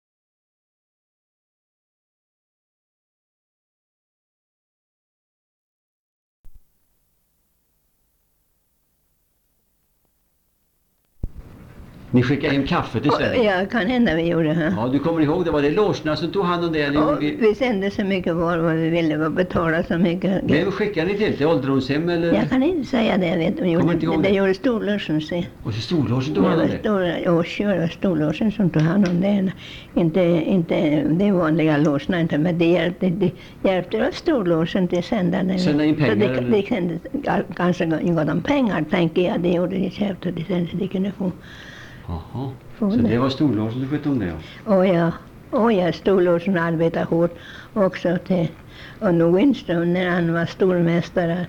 ni skickade hem kaffe till Sverige? Ja, kan hända vi gjorde det. Ja, du kommer ihåg, det var det logerna som tog hand om det? Eller ja, vi... vi sände så mycket var vad vi ville och betala så mycket. Vem skickade ni till? Till ålderdomshem eller? Jag kan inte säga det, jag vet. De gjorde, det, det gjorde storlogen, se. Och så storlogen tog hand om det? Stor, ja, det var storlogen som tog hand om det. Inte, inte de vanliga logerna, inte, men det hjälpte, det hjälpte oss storlogen till att sända det. Sända in pengar? Så de, de sände, kanske gav dem pengar, tänker jag. Det gjorde de köpte och de sände, de kunde få. Jaha, så det, det var storlogen du skötte om det? Ja, oh ja, oh ja, storlogen arbetade hårt också till, och nu Winston när han var stormästare,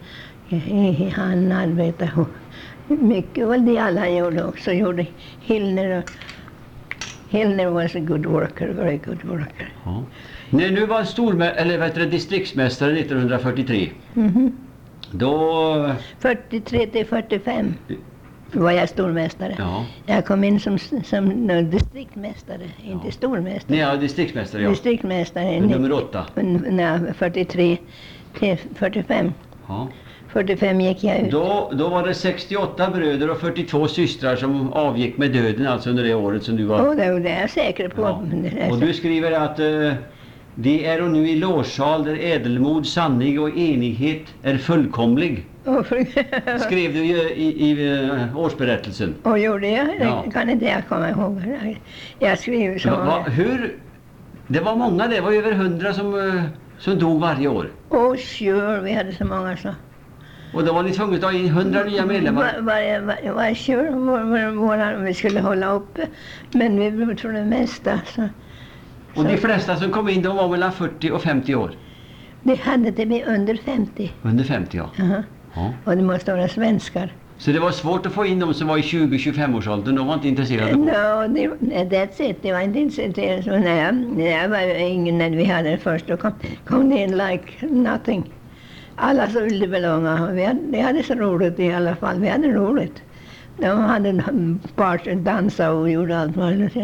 han arbetade hårt. Mycket var det alla gjorde också, gjorde Hillner och Hillner was a good worker, very good worker. Ja. När du var stormä eller vet du, distriktsmästare nittonhundrafyrtiotre, mm-hmm. då... fyrtiotre till fyrtiofem. Var jag stormästare. Ja. Jag kom in som, som distriktmästare, ja. Inte stormästare. Nej, ja, distriktmästare, ja. Distriktmästare. Nummer åtta. Nej, fyrtiotre till fyrtiofem. Ja. fyrtiofem gick jag ut. Då, då var det sextioåtta bröder och fyrtiotvå systrar som avgick med döden, alltså under det året som du var... Oh, det är jag säker på. Ja. Och du skriver att uh, det är och nu i lårsal där ädelmod, sanning och enighet är fullkomlig. Skrev du ju i, i, i årsberättelsen. Och gjorde jag? Ja. Det kan inte jag komma ihåg. Jag skrev så. Va, hur? Det var många, det var över hundra som, som dog varje år. Oh sure, vi hade så många så. Och då var ni tvungna att ta in hundra nya medlemmar? Var, var, var, var sure, var, var, var, vi skulle hålla uppe. Men vi blev för det mesta så. Och så. De flesta som kom in, de var mellan fyrtio och femtio år? Det hade det med under femtio. Under femtio, ja. Uh-huh. Ja. Och det måste vara svenskar. Så det var svårt att få in dem som var i tjugo till tjugofem års åldern, de var inte intresserade? No, that's it, de var inte intresserade. Så när jag, när jag var ingen, när vi hade det först, då kom, kom det in like nothing. Alla så ville belånga, vi hade, vi hade så roligt i alla fall, vi hade roligt. De hade part, dansa och gjorde allt möjligt, you know.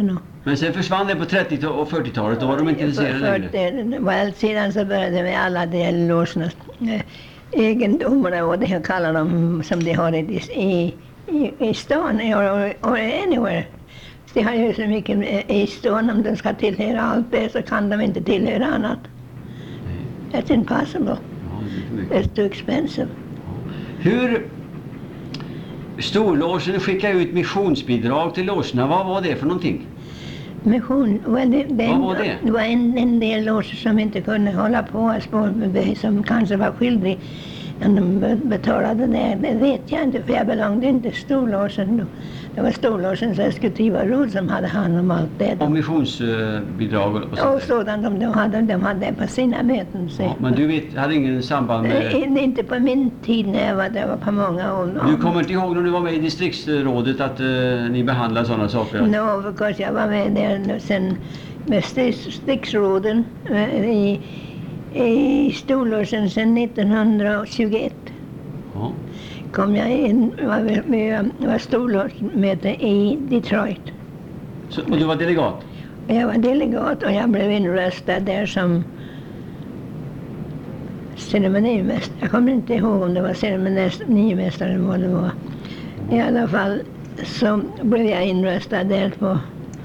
Men sen försvann det på trettio- och fyrtiotalet, då var de inte intresserade längre. Väl, sedan så började med alla de logernas eh, egendomar och det kallar de som de har i, i, i, i stan och, och anywhere. De har ju så mycket i stan, om de ska tillhöra allt det så kan de inte tillhöra annat. That's impossible. Ja, It's too expensive. Hur storlogen skickade ut missionsbidrag till logerna, vad var det för någonting? Mission, well, det, det, Vad var det? Det var en, en del loger som inte kunde hålla på, som kanske var skyldig. Men de betalade det, det vet jag inte, för jag belongde inte till storlogen då. Det var storlogens exekutiva råd som hade hand om allt det. Och missionsbidrag och sånt? Och sådant de hade, de hade på sina möten. Ja, men du vet, hade ingen samband med... Nej, inte på min tid när jag var där, var på många år. Du kommer inte ihåg när du var med i distriktsrådet att uh, ni behandlade sådana saker? No, because jag var med där sen med distriktsråden i, i storlogen sedan nittonhundratjugoett. Ja. Kom jag in, var, med, var storlogemöte i Detroit. Så, och du var delegat? Jag var delegat och jag blev inröstad där som ceremonimästare. Jag kommer inte ihåg om det var ceremonimästare eller vad det var. I alla fall så blev jag inröstad där på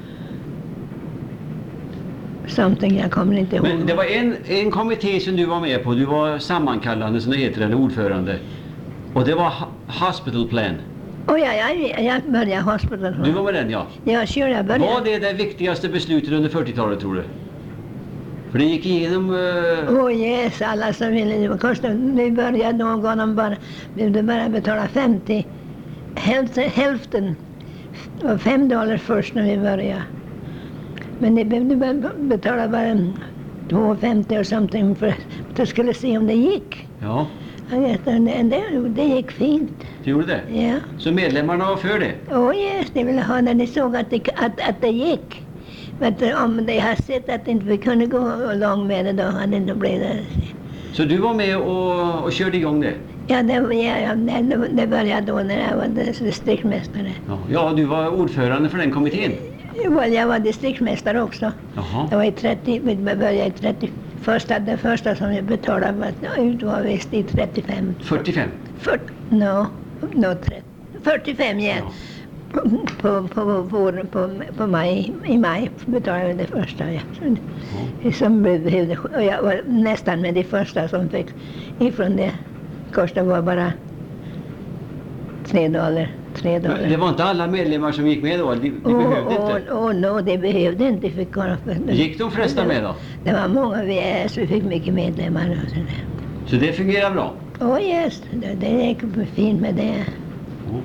something, jag kommer inte ihåg. Men det var en, en kommitté som du var med på, du var sammankallande som det heter, eller ordförande. Och det var hospital plan. Oh, ja, jag, jag började hospital. Du var med den, ja. Ja, sure, jag började. Var det det viktigaste beslutet under fyrtiotalet, tror du? För det gick igenom... Åh, uh... oh, yes, alla som ville. Det var kostat. Vi började någon om bara, behövde bara betala femtio. Hälften, hälften. Det var fem dollar först när vi började. Men det behövde betala bara två femtio och something för att jag skulle se om det gick. Ja. Det, det gick fint. Det gjorde det? Ja. Så medlemmarna var för det? Åh, oh, yes, de ville ha när de såg att det, att, att det gick. Men om de har sett att inte vi kunde gå långt med det, då hade det inte blivit det. Så du var med och, och körde igång det? Ja, det, ja, det, det började då när jag var distriktmästare. Ja, ja, du var ordförande för den kommittén? Well, jag var distriktmästare också. Jaha. Jag var i trettio, vi började i trettio. Första, det första som jag betalade var, ut var visst i trettiofem. fyrtiofem? För, no, no, trettio, fyrtiofem, ja. Ja. På, på, på, på, på, på maj, i maj betalade jag det första. Ja. Ja. Som behövde, och jag var nästan med de första som fick ifrån det. Kostade var bara tre dollar. Tre dollar. Det var inte alla medlemmar som gick med då? De, de oh, behövde oh, inte? Åh, oh, no, det behövde inte. Fick bara för, gick de flesta med då? Det var många vi, så vi fick mycket medlemmar. Och så, så det fungerar bra? Åh, oh, yes. Det, det gick fint med det. Mm.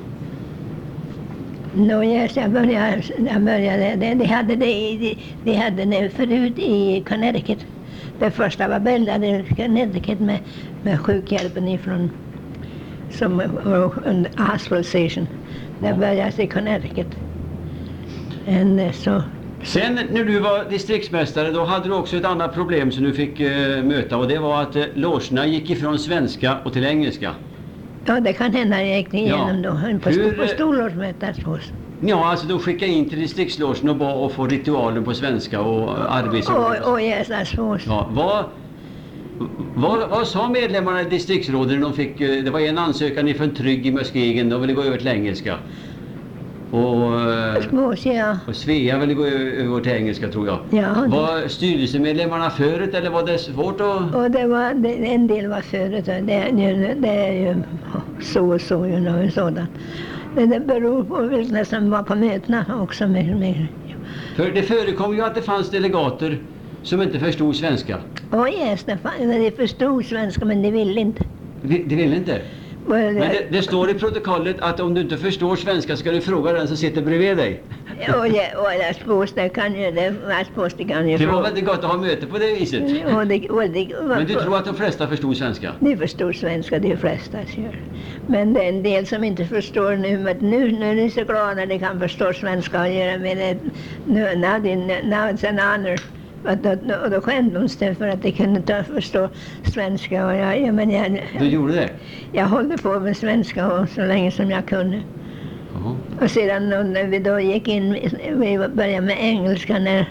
No, yes, jag började, jag började det, de hade det, de, de hade det förut i Connecticut. Det första var bildade i Connecticut med, med sjukhjälpen ifrån som en hospital station. Det började i Connecticut. And, så, Sen när du var distriktsmästare, då hade du också ett annat problem som du fick uh, möta, och det var att uh, logerna gick ifrån svenska och till engelska. Ja, det kan hända jag gick igenom ja. Då. På, Hur, på storlogemötet hos. Ja, alltså de skickade in till distriktslogen och bad att få ritualen på svenska och arbetsområdet. Åh, oh, oh, yes, that's hos. Ja, vad, vad, vad sa medlemmarna i distriktsrådet när de fick, det var en ansökan ifrån Trygg i Muskegon, de ville gå över till engelska. Och, Smås, ja. och Svea ville gå över till engelska, tror jag. Ja, var styrelsemedlemmarna förut eller var det svårt att... Och det var, det, en del var förut, det, det, det är ju så och så, ju know, sådant. Men det beror på vilka som var på mötena också. Med, med. För det förekom ju att det fanns delegater som inte förstod svenska. Åh, oh, yes, det, de förstod svenska, men de ville inte. De, de ville inte? Well, men det, det står i protokollet att om du inte förstår svenska ska du fråga den som sitter bredvid dig. Ja, och jag suppose det kan ju det. Jag suppose det kan ju. Det var väldigt gott att ha möte på det viset. Och det, och det, men du tror att de flesta förstod svenska? De förstod svenska, de flesta gör. Men det är en del som inte förstår nu, men nu, nu är de så glada när de kan förstå svenska och göra med det. Nu, now, they, now it's an honor. Och då, då, då skämdes det för att de kunde ta förstå svenska. Och jag, jag, men jag, du gjorde det? Jag håller på med svenska och så länge som jag kunde. Ja. Och sedan när vi då gick in, vi började med engelska när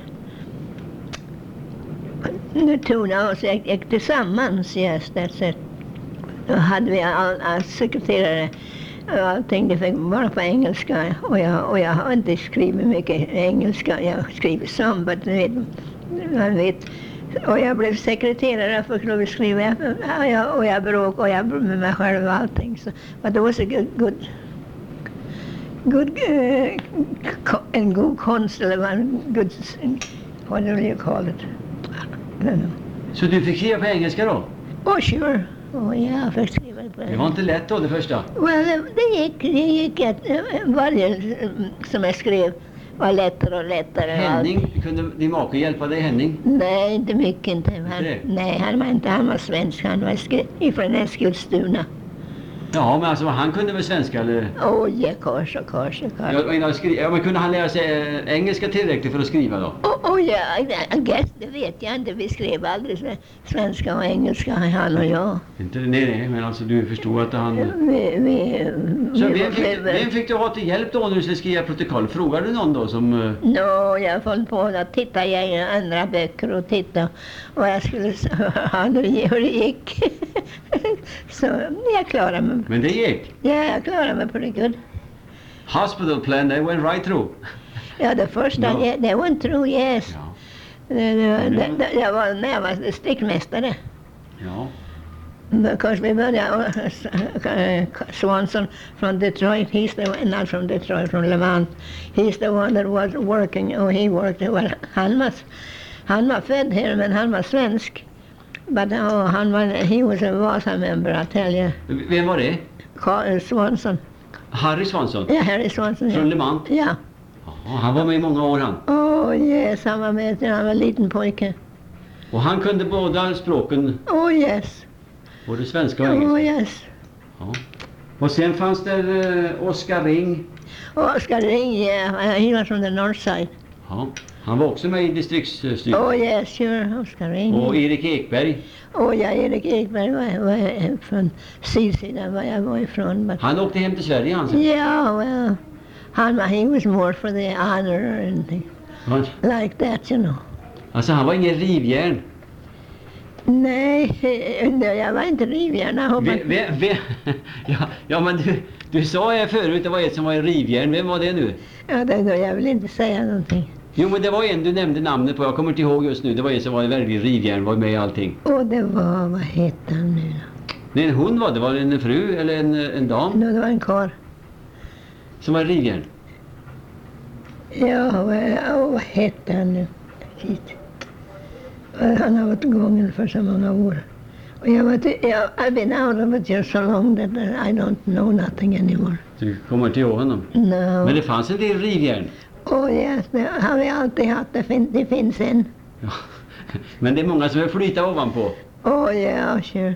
nu Tona och så gick, gick tillsammans, yes, that's it. Då hade vi all, all sekreterare och allting, det fick vara på engelska och jag, och jag har inte skrivit mycket engelska, jag har skrivit som, men vet, man vet. Och jag blev sekreterare för att lov att skriva och jag, och jag bråk och jag med mig själv och allting. Så, but it was a good, good, good uh, co- en god konst eller vad, en good, what do you call it? I don't know. Så du fick skriva på engelska då? Oh sure. Oh ja, jag fick skriva på Det var inte lätt då det första? Well, det, det gick, det gick att, varje som jag skrev var lättare och lättare. Henning, kunde din make hjälpa dig, Henning? Nej, inte mycket inte. Han, Inte? nej, han var inte, han var svensk, han var skri- ifrån Eskilstuna. Ja, men alltså han kunde väl svenska eller? Åh, ja, kors och kors och kors. Ja, men, skri- ja, men kunde han lära sig eh, engelska tillräckligt för att skriva då? Åh, oh, ja, I guess, det vet jag inte. Vi skrev aldrig så- svenska och engelska, han och jag. Inte, nej, nej, men alltså du förstod att han... Vi, vi, Så vi vem fick, vem fick du ha till hjälp då när du skulle skriva protokoll? Frågade du någon då som... eh, Nå, jag höll på att titta i andra böcker och titta och jag skulle s- ha hur det gick. Så jag klarade mig. Men det gick? Ja, jag klarade mig pretty good. Hospital plan, they went right through. Ja, det första, Ja. ja, det went through, yes. Ja, Det, det, det, det, jag var när jag var distriktmästare. ja. Because we började, uh, Swanson from Detroit, he's the one, not from Detroit, from Levant. He's the one that was working, oh he worked, well, han var, han var född här men han var svensk. But oh, han var, he was a Vasa member, I tell you. Vem var det? Carl Swanson. Harry Swanson? Ja, Harry Swanson. Från Ja. Le Mans? Ja. Ja, han var med i många år han. Oh yes, han var med när han var liten pojke. Och han kunde båda språken, Oh yes. både svenska och engelska. Oh yes. Ja. Och sen fanns det uh, Oskar Ring. Oscar Ring, yeah, he was from the north side. Ja. Han var också med i distriktsstyrelsen. Oh yes, sure, Oscar Ring. Och Erik Ekberg. Och jag, Erik Ekberg var, var från sydsidan var jag var ifrån. But Han åkte hem till Sverige han sen. yeah, well, han var, he was more for the honor and the, Han, like that, you know. alltså han var ingen rivjärn. Nej, nej, jag var inte rivjärn. Jag hoppas. Ve, ve, ve, ja, ja, men du, du sa här förut det var ett som var en rivjärn. Vem var det nu? Ja, det, då, jag vill inte säga någonting. Jo, men det var en du nämnde namnet på. Jag kommer inte ihåg just nu. Det var en som var en väldigt rivjärn, var med i allting. Och det var, vad hette han nu då? Nej, hon var det. Var det en fru eller en, en dam No, det var en karl. som var rivjärn? Ja, vad, oh, vad hette han nu? Shit. Han har varit gången för så många år. Och jag var till, jag, I've been out of it just so long that I don't know nothing anymore. Du kommer inte ihåg honom. No. Men det fanns en del rivjärn. Oh yes, det har vi alltid haft. Det, fin, det finns en. Ja. Men det är många som vill flyta ovanpå. Oh yeah, sure.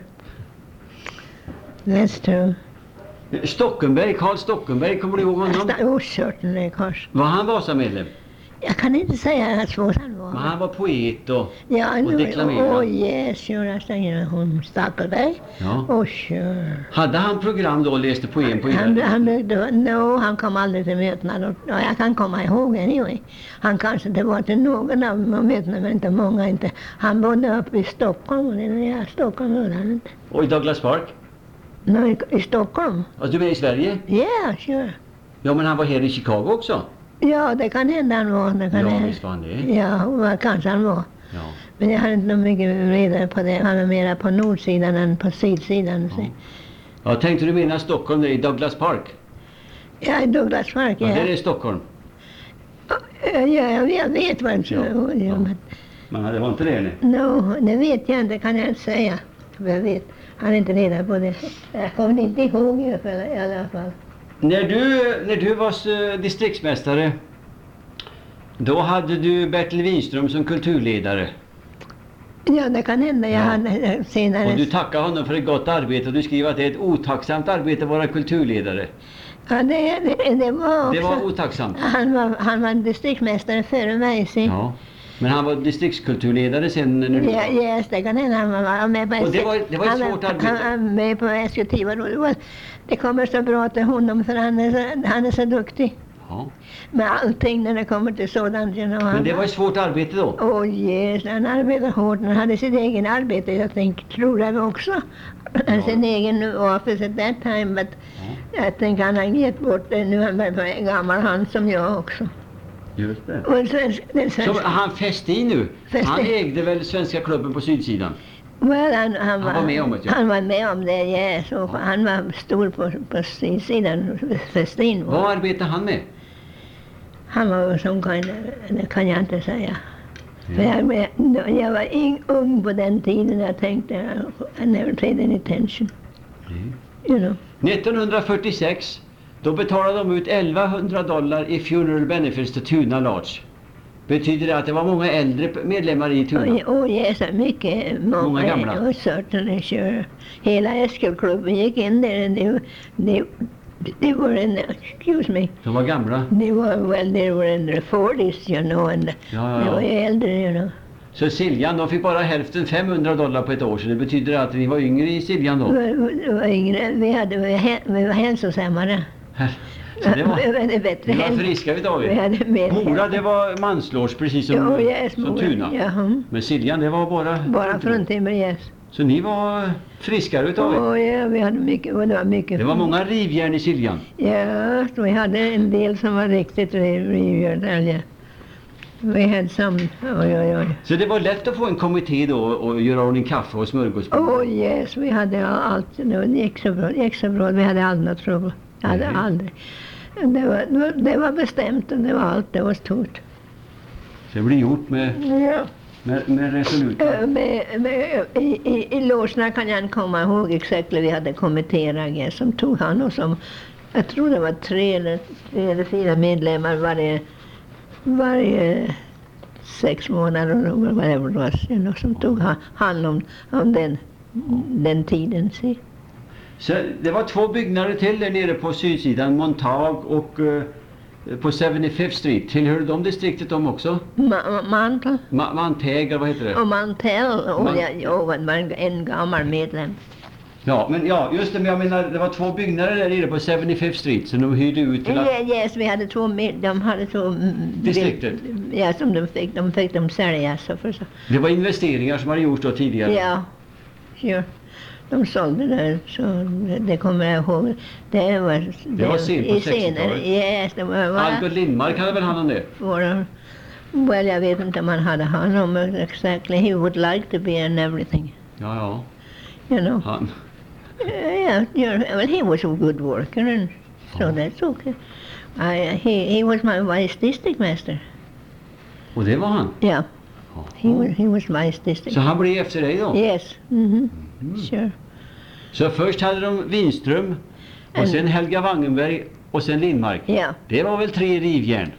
That's true. Stockenberg, Karl Stockenberg, kommer du ihåg honom? Oh, certainly, course. Var han Vasamedlem? Jag kan inte säga hur svår han var. Men han var poet och... Ja, och nu, deklamera. oh yes, sure, jag säger hon Stockenberg. Ja. Oh sure. Hade han program då och läste poem på Han, idrott? han byggde, no, han kom aldrig till mötena. Då. Ja, jag kan komma ihåg anyway. Han kanske inte var till någon av mötena, men inte många inte. Han bodde uppe i Stockholm, och det är Stockholm, gjorde han inte. Och i Douglas Park? No, i, i Stockholm? Alltså du är i Sverige? Yeah, sure. Ja, men han var här i Chicago också? Ja, det kan hända han var. Det kan Ja, hända. visst var han det. Ja, vad kanske han var. Ja. Men jag har inte något mycket redare på det. Han är mera på nordsidan än på sydsidan. Ja. Ja, tänkte du mena Stockholm där i Douglas Park? Ja, i Douglas Park, Ja, ja. det är Stockholm. Ja, jag, jag vet vad det Ja, är. ja. Men, Men det var inte det, nej. no, det vet jag inte, kan jag inte säga. Jag vet, han är inte reda på det. Jag kommer inte ihåg i alla fall. I alla fall. När du, när du var eh, distriktsmästare, då hade du Bertil Winström som kulturledare. Ja, det kan hända. Jag Ja. hade senare... Och du tackar honom för ett gott arbete och du skriver att det är ett otacksamt arbete att vara kulturledare. Ja, det, det, det var också... Det var otacksamt. Han var, han var distriktmästare före mig. Se. Ja. Men han var distriktskulturledare sen? När du... Ja, yes, det kan hända. Han var med på Och det var, det var ett svårt arbete? Han var med på exekutiva råd. Det kommer så bra till honom för han är så, han är så duktig. Ja. Med allting när det kommer till sådant. You know, Men det var ett svårt arbete då? Åh oh, yes, han arbetade hårt. Han hade sitt egen arbete, jag tänker, tror jag också. Ja. Sin egen office at that time, but ja. Jag tänker han har gett bort det. Nu är han en gammal hand som jag också. Just det. Och svensk, den svenska. Så han fäste i nu? Fäste. Han ägde väl svenska klubben på sydsidan? Well, han, han, var, han var med om det, ja. Han var med om det, ja. Så ja. Han var stor på, på sydsidan, Festin. Vad arbetade han med? Han var som kan, det kan jag inte säga. Ja. För jag, jag var ing, ung på den tiden. Jag tänkte, I never paid any attention. Mm. You know. nittonhundrafyrtiosex, då betalade de ut elvahundra dollar i funeral benefits till Tuna Lodge. Betyder det att det var många äldre medlemmar i Tuna? Åh, oh, yes, mycket. Många, många gamla? Och certainly, sure. Hela Eskilklubben gick in där. Det, det, det var en, excuse me. De var gamla? Det var, well, they were in their forties, you know. And ja, ja, ja. De var ju äldre, you know. Så Siljan, de fick bara hälften femhundra dollar på ett år, så det betyder att ni var yngre i Siljan då? Vi var yngre, vi, hade, vi var hälsosammare. Så det var, vi hade bättre vi var friska utav er. Vi hade mer Mora, det var manslås precis som, jo, yes, som Mora, Tuna. Ja, hm. Men Siljan, det var bara... Bara fruntimmer, yes. Så ni var friskare utav er? Oh, ja, vi hade mycket, och det var mycket. Det var många rivjärn i Siljan? Ja, vi hade en del som var riktigt rivjärn, ja. Vi hade sam... Oj, oj, oj. Så det var lätt att få en kommitté då och göra ordning kaffe och smörgåsbord? Oh yes, vi hade allt. Det gick så bra, det gick så bra. Vi hade aldrig något trouble. Jag hade Nej. aldrig. Det var, det var bestämt och det var allt. Det var stort. Så det blev gjort med, ja. med, med resolut? Äh, med, med, I i, i låsarna kan jag inte komma ihåg exakt. Vi hade kommittéer som tog hand och som... Jag tror det var tre eller, tre eller fyra medlemmar varje... varje sex månader eller whatever it was, you know, som tog hand om, om den, den tiden. Se. Så det var två byggnader till där nere på sydsidan, Montague och uh, på sjuttiofemte Street. Tillhörde de distriktet de också? Ma Mantel. Ma Manteg, vad heter det? Och Mantel, och Man ja, jo, var en gammal medlem. Ja, men ja, just det, men jag menar, det var två byggnader där nere på sjuttiofemte Street som de hyrde ut till att... Ja, yes, vi hade två med, de hade två... Distriktet? Ja, som de fick, de fick de sälja så för så. Det var investeringar som hade gjorts då tidigare? Ja, sure. De sålde där, så det, det kommer jag ihåg. Det var... Det, det var sent på sextiotalet? Yes, det var... var Albert Lindmark hade väl hand om det? For, well, jag vet inte om han hade hand om det exactly. He would like to be in everything. Ja, ja. You know. Han... Uh, yeah, yeah, well, he was a good worker, and so oh. That's okay. I, he, he was my vice district master. Och det var han? Yeah. Oh. He, was, he was vice district. Så han blev efter dig då? Yes. Mm-hmm. Mm. Sure. Så först hade de Winström, och and, sen Helga Wangenberg, och sen Lindmark. Yeah. Det var väl tre rivjärn?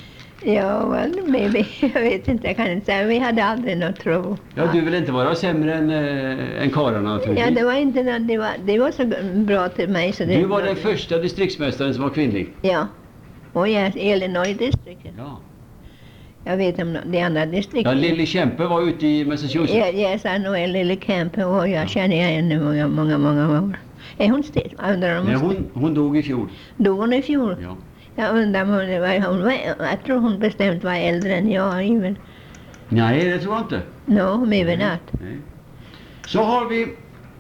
Ja, well, maybe. Jag vet inte, jag kan inte säga. Vi hade aldrig något trouble. Ja, du vill inte vara sämre än, äh, än karlarna naturligtvis. Ja, det var inte något, det var, det var så bra till mig. Så det du var den första distriktsmästaren som var kvinnlig? Ja. Och jag är Illinois distriktet. Ja. Jag vet om de andra distrikten. Ja, Lily Kempe var ute i Massachusetts. Ja, yes, I know Lily Kempe, och jag känner henne många, många, många år. Är hon still? Undrar om Nej, hon, hon dog i fjol. Dog hon i fjol? Ja. Jag undrar om hon var, hon var, jag tror hon bestämt var äldre än jag, even. Nej, det tror jag inte. No, maybe Nej. not. Nej. Så har vi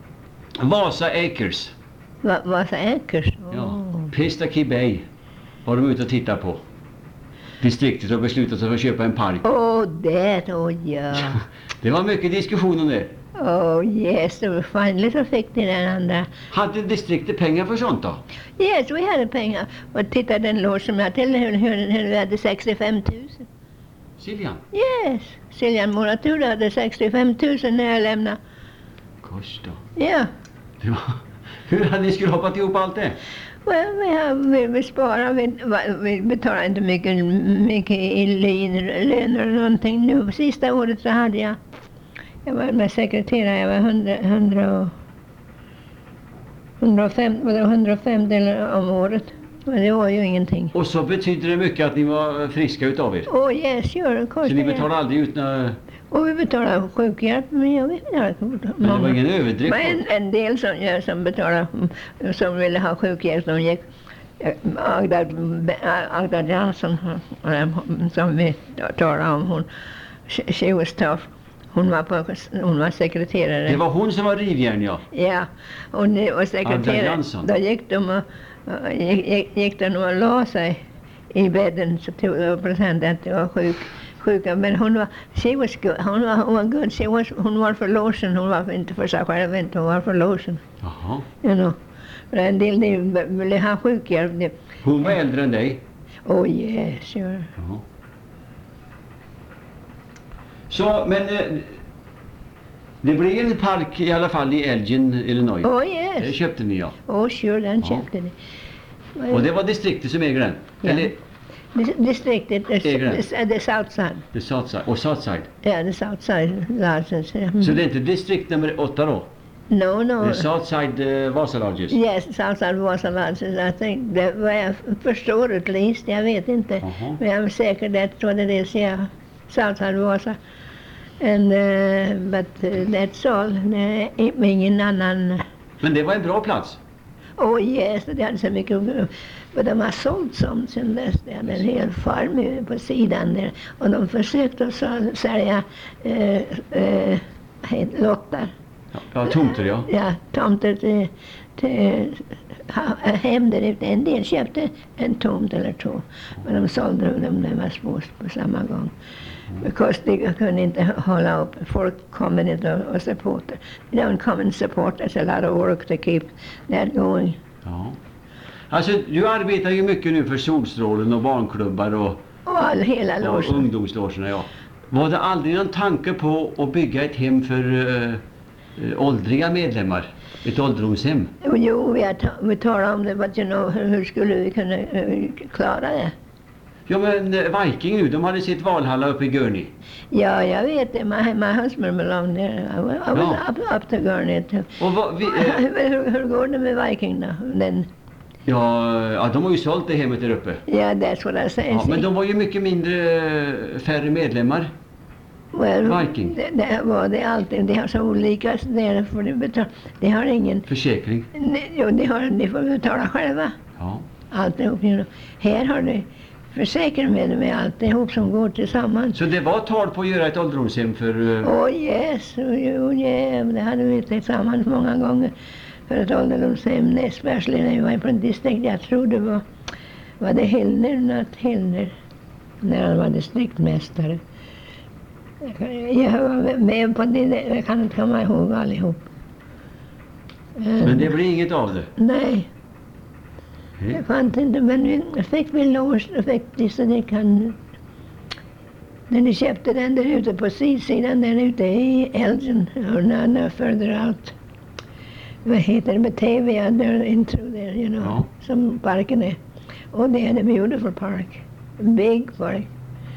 Vasa Acres. Va, Vasa Acres? Oh. Ja, Pistaki Bay var de ute och tittade på. Distriktet har beslutat sig för att köpa en park. Oh, det, oh ja. Det var mycket diskussion om det. Oh yes, det var finally så fick de den andra. Hade distriktet pengar för sånt då? Yes, vi hade pengar. Och titta den lås som jag tillhörde, hur vi hade sextiofem tusen. Siljan? Yes, Siljan Moratura hade sextiofem tusen när jag lämnade. Gosh då. Ja. Det var... Hur hade ni skulle hoppat ihop allt det? Well, vi, har, vi, vi sparar, vi, vi betalar inte mycket, mycket i löner, löner eller någonting nu. Sista året så hade jag, jag var med sekreterare, jag var hundra, hundra, hundrafem, hundrafem delar om året. Men det var ju ingenting. Och så betyder det mycket att ni var friska utav er? Oh yes, sure, of course. Så ni betalar aldrig ut några... Och vi betalar sjukhjälp, men jag vet inte. Men det var ingen överdrift? Men en, en del som, ja, som betalar, som ville ha sjukhjälp, de gick Agda, Agda Jansson, som vi talar om, hon, she, she was tough. Hon var, på, hon var sekreterare. Det var hon som var rivjärn, ja? Ja, hon var sekreterare. Då gick de och, gick, gick de och la sig i bädden så tog procenten var sjuk. Sjuka, men hon var, she was good. Hon var, hon var good. She was, hon var förlåsen. Hon var inte för sig själv, inte. Hon var förlåsen. Jaha. You know. En del de ville ha sjukhjälp. Hon var äldre än dig? Oh yes, sure. Jaha. Så, men eh, det blev en park i alla fall i Elgin, Illinois. Oh yes. Det köpte ni, ja. Oh sure, den ja. köpte ni. Och det var distriktet som äger den? Ja. Eller? Distriktet, the, the, the south side. The south side. Och south side? Ja, yeah, the south side. Lodges, yeah. Mm. Så det är inte distrikt nummer åtta då? No, no. The south side uh, Vasa Lodges? Yes, south side Vasa Lodges. I think det var jag förstår at least. Jag vet inte. Uh-huh. Men jag är säker det tror det är yeah. South side Vasa. And uh, but uh, that's all. Nej, ingen annan. Men det var en bra plats? Oh yes, det hade så mycket. Men de har sålt som sen dess. Det hade en hel farm på sidan där. Och de försökte att sälja eh, eh, lottar. Ja, tomter, ja. Ja, tomter till, till hem där ute. En del köpte en tomt eller två. Men de sålde dem när de var små på samma gång. Because de kunde inte hålla upp. Folk kommer inte och, och supporter. They don't come and support. It's a lot of work to keep that going. Ja. Alltså, du arbetar ju mycket nu för Solstrålen och barnklubbar och, och, all, hela och ungdomslogerna, ja. Var det aldrig någon tanke på att bygga ett hem för uh, uh, åldriga medlemmar? Ett ålderdomshem? Jo, vi, ta, vi talar om det, but you know, hur, hur skulle vi kunna uh, klara det? Ja, men uh, Viking nu, de hade sitt valhalla uppe i Gurney. Ja, jag vet det. My, my husband belonged there. I was, I was ja. up, up to Gurney. Och vad, vi, uh, hur, hur går det med Viking då? Den, Ja, ja, de har ju sålt det hemmet där uppe. Ja, yeah, that's what I say. Ja, men de var ju mycket mindre, färre medlemmar. Well, Viking. Det, det var det alltid. De har så olika där för de betalar. De har ingen... Försäkring? Ne, jo, de, har, de får betala själva. Ja. Alltihop. You know. Här har de försäkring med dem med alltihop som går tillsammans. Så det var tal på att göra ett ålderdomshem för... Uh... Oh yes, oh yeah, det hade vi tillsammans många gånger. För ett ålderdomshem, especially när vi var på en distrikt. Jag tror det var, var det Hillner, not Hillner, när han var distriktmästare. Jag var med på det, jag kan inte komma ihåg allihop. Men det blir inget av det? Nej. Mm. Jag fann inte, men vi fick vi lås och fick det så det kan... När ni köpte den där ute på sidsidan, där ute i Elgin, och när further out. Vad heter det med T V under in through there, you know, ja. Som parken är. Och det är en beautiful park, a big park.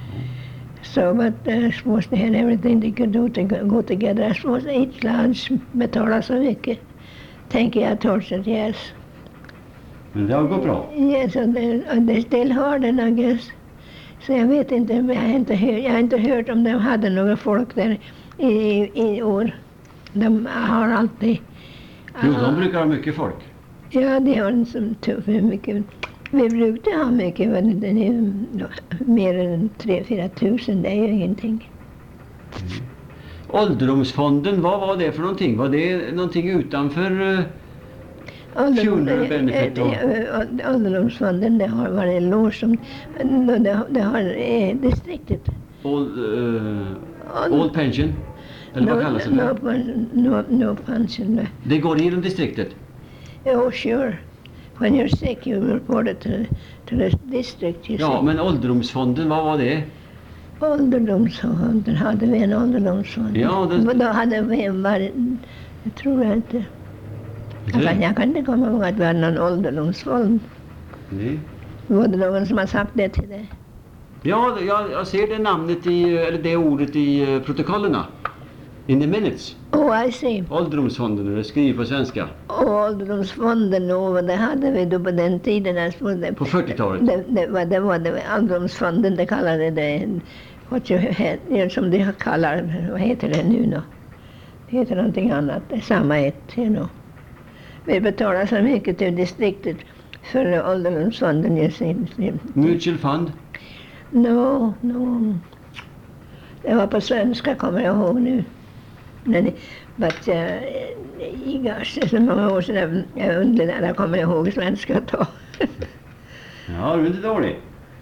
So, but uh, suppose they had everything they could do to go, go together. I suppose each lodge betalar så mycket. Tänker jag trots att yes. Men det har gått bra? Yes, och det, och det still hard, I guess. Så jag vet inte, men jag har inte hört, jag har inte hört om de hade några folk där i, i år. De har alltid... Jo, de brukar ha mycket folk. Ja, de har som tuff mycket. Vi brukar ha mycket, men det är mer än tre, fyra tusen, det är ju ingenting. Mm. Ålderdomsfonden, vad var det för någonting? Var det någonting utanför uh, funeral benefit? Och... Ålderdomsfonden, det har varit lås som, det, det har eh, distriktet. Old, uh, old pension? Eller no, vad kallas det? No, no, no pension. Det går inom distriktet? Oh, sure. When you're sick you report it to, to the district. You ja, see. Men ålderdomsfonden, vad var det? Ålderdomsfonden, hade vi en ålderdomsfond? Ja, det... Då hade vi en var, det tror jag inte. Jag kan, jag kan inte komma ihåg att vi hade någon ålderdomsfond. Nej. Var det någon som har sagt det till dig? Ja, jag, jag ser det namnet i, eller det ordet i protokollerna. In the minutes. Oh, I see. Ålderdomsfonden, det skriver på svenska. Ålderdomsfonden, och det hade vi då på den tiden. Alltså det, På fyrtiotalet? Det, det, var, det var det, ålderdomsfonden, det kallade det, what you had, som de kallar, vad heter det nu då? Det heter någonting annat, det är samma ett, you know. Vi betalar så mycket till distriktet för ålderdomsfonden. You see. Mutual fund? No, no. Det var på svenska, kommer jag ihåg nu. Men, but, uh, gosh, det är så många år sedan jag undrar när jag kommer ihåg svenska då. Ja, det är inte dåligt.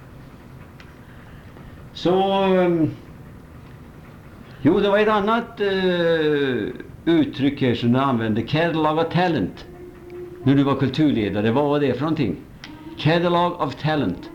Så, um, jo, det var ett annat uh, uttryck här som du använde, catalog of talent. När du var kulturledare, vad var det för någonting? Catalog of talent.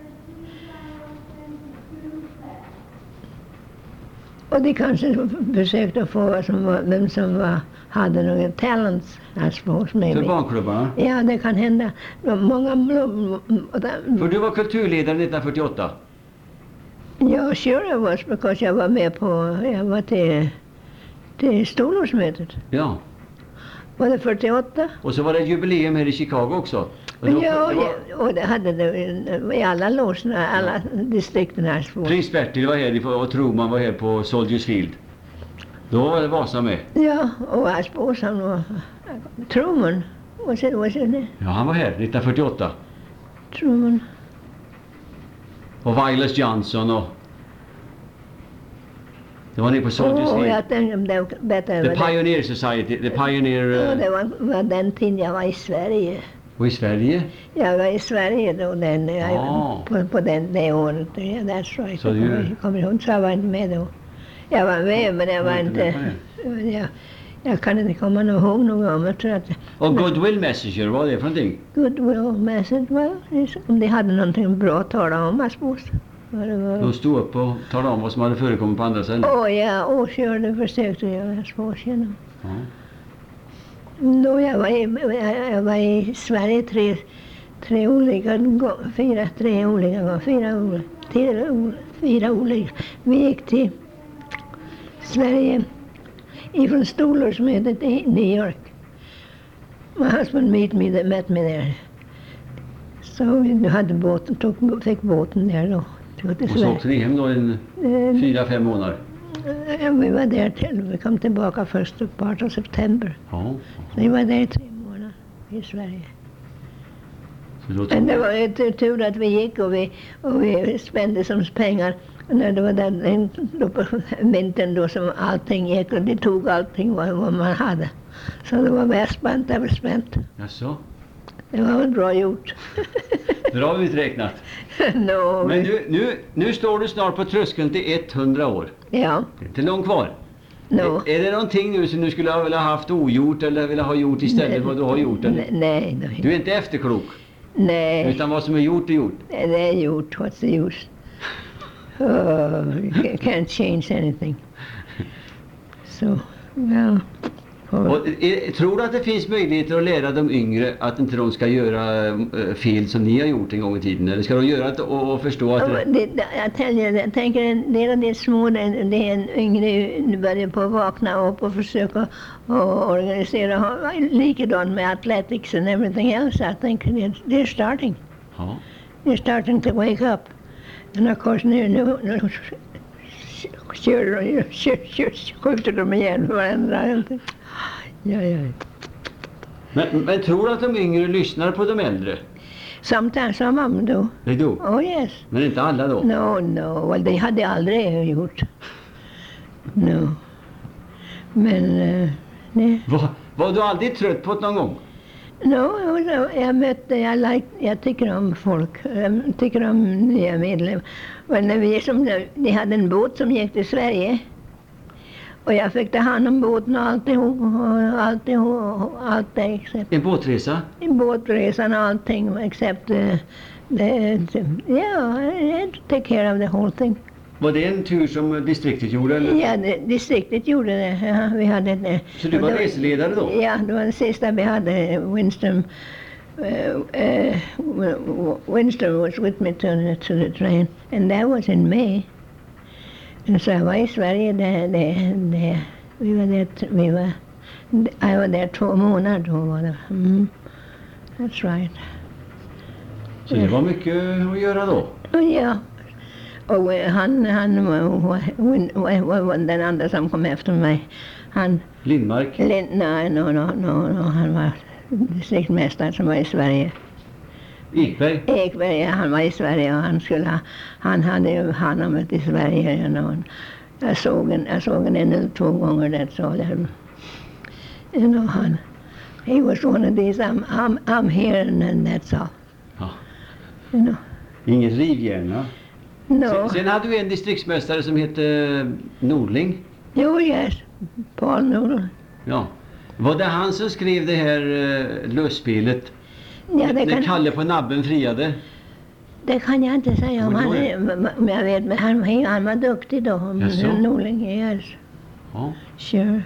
Och de kanske försökte få som var, vem som var, hade några talents, I suppose, maybe. För barnklubbarna? Ja, det kan hända. Många blom... För du var kulturledare nittonhundrafyrtioåtta? Ja, sure I was, because jag var med på, jag var till, till storlogsmötet. Ja. Var det fyrtioåtta? Och så var det ett jubileum här i Chicago också. Och det var, ja, det var... ja, och det hade det i alla låsarna, alla distrikten här. Prins Bertil var här och Truman var här på Soldiers Field. Då var det Vasa med. Ja, och jag suppose han var... Truman, was it, was it? Ja, han var här nittonhundrafyrtioåtta. Truman. Och Vilas Johnson och... Det var nere på Soldiers oh, Field. Jag tänkte om det var bättre. The Pioneer Society, the Pioneer... Uh... Ja, det var, var den tiden jag var i Sverige. Och i Sverige? Jag var i Sverige då, den, ah. på, på den, det året. Yeah, that's right. Så du... Jag kommer ihåg, så jag var inte med då. Jag var med, men jag var jag inte... Jag, jag kan inte komma ihåg något om det. Att, och Goodwill Messenger, vad är det för någonting? Goodwill Messenger, well, om de hade någonting bra att tala om, jag suppose. Var... De stod upp och talade om vad som hade förekommit på andra ställen? Åh oh, ja, och oh, sure, det försökte jag, jag suppose, you know. Ja. Då jag var i, jag, jag var i Sverige tre, tre olika gånger, fyra, tre olika gånger, fyra olika, fyra, fyra olika. Vi gick till Sverige ifrån storlogsmötet i New York. My husband meet me, they met me there. Så vi hade båten, tog, fick båten där då. Och så åkte ni hem då en uh, fyra, fem månader? Ja, vi var där till, vi kom tillbaka första part av september. Ja. Så vi var där i tre månader i Sverige. Så men det var ju tur att vi gick och vi, och vi spände som pengar. Och när det var den då på vintern då som allting gick och de tog allting vad, vad man hade. Så det var mest spänt, det var spänt. Jaså? Det var väl bra gjort. Bra uträknat. no, men nu, nu, nu står du snart på tröskeln till hundra år. Ja. Det är inte långt kvar. No. Är, är det någonting nu som du skulle vilja ha haft ogjort eller vilja ha gjort istället nej, vad du har gjort? Eller? Nej, nej. Du är inte efterklok? Nej. Utan vad som är gjort är gjort? Nej, det är gjort. What's the use? Oh, you can't change anything. So, well... Och, är, tror du att det finns möjligheter att lära de yngre att inte de ska göra äh, fel som ni har gjort en gång i tiden? Eller ska de göra det och, och förstå att... Det... Det, det, jag, tänker, jag tänker en del av det små, det, det är en yngre nu börjar på att vakna upp och försöka och organisera likadant med athletics and everything else. I think they're, they're starting. Ja. They're starting to wake up. And of course nu, nu, nu kör, kör, kör, skjuter de igen varandra. Ja, ja. Men, men tror du att de yngre lyssnar på de äldre? Sometimes some of them do. They do? Oh yes. Men inte alla då? No, no. Well, det hade aldrig gjort. No. Men, uh, nej. Var, var du aldrig trött på det någon gång? No, jag mötte, jag, like, jag tycker om folk. Jag tycker om nya medlemmar. Men när vi som, de hade en båt som gick till Sverige. Och jag fick ta hand om båten och alltihop, och alltihop, allt det except... En båtresa? En båtresa och allting, except... Uh, the, the, yeah, I had to take care of the whole thing. Var det en tur som distriktet gjorde? Eller? Ja, det, distriktet gjorde det. Ja, vi hade det. Så du var reseledare då? Ja, det var det sista vi hade. Winston, uh, uh, Winston was with me to the, to the train. And that was in May. Så jag var i Sverige det, det, det, Vi var där, t- vi var, jag var där två månader då var det. Mm. That's right. Så det var mycket att göra då? Ja. Och eh, han, han var, var, var, var den andra som kom efter mig. Han, Lindmark? Lin, nej, no, no, no, no, han var distriktsmästare som var i Sverige. Ekberg? Ekberg, han var i Sverige och han skulle ha, han hade ju Hannamet i Sverige. You know. Jag såg en, jag såg en en eller två gånger det så där. You know, han, he was one of these, I'm, I'm, I'm here and that's all. Ja. You know. Inget rivjärn, va? No. Sen, sen hade vi en distriktsmästare som hette Norling. Jo, yes. Paul Nordl. Ja. Var det han som skrev det här uh, lösspelet? Ja, det När kan, Kalle på nabben friade? det kan jag inte säga om Men han då är, men jag vet, men han, han var duktig då. Jaså? Norling, yes. Ja. Sure.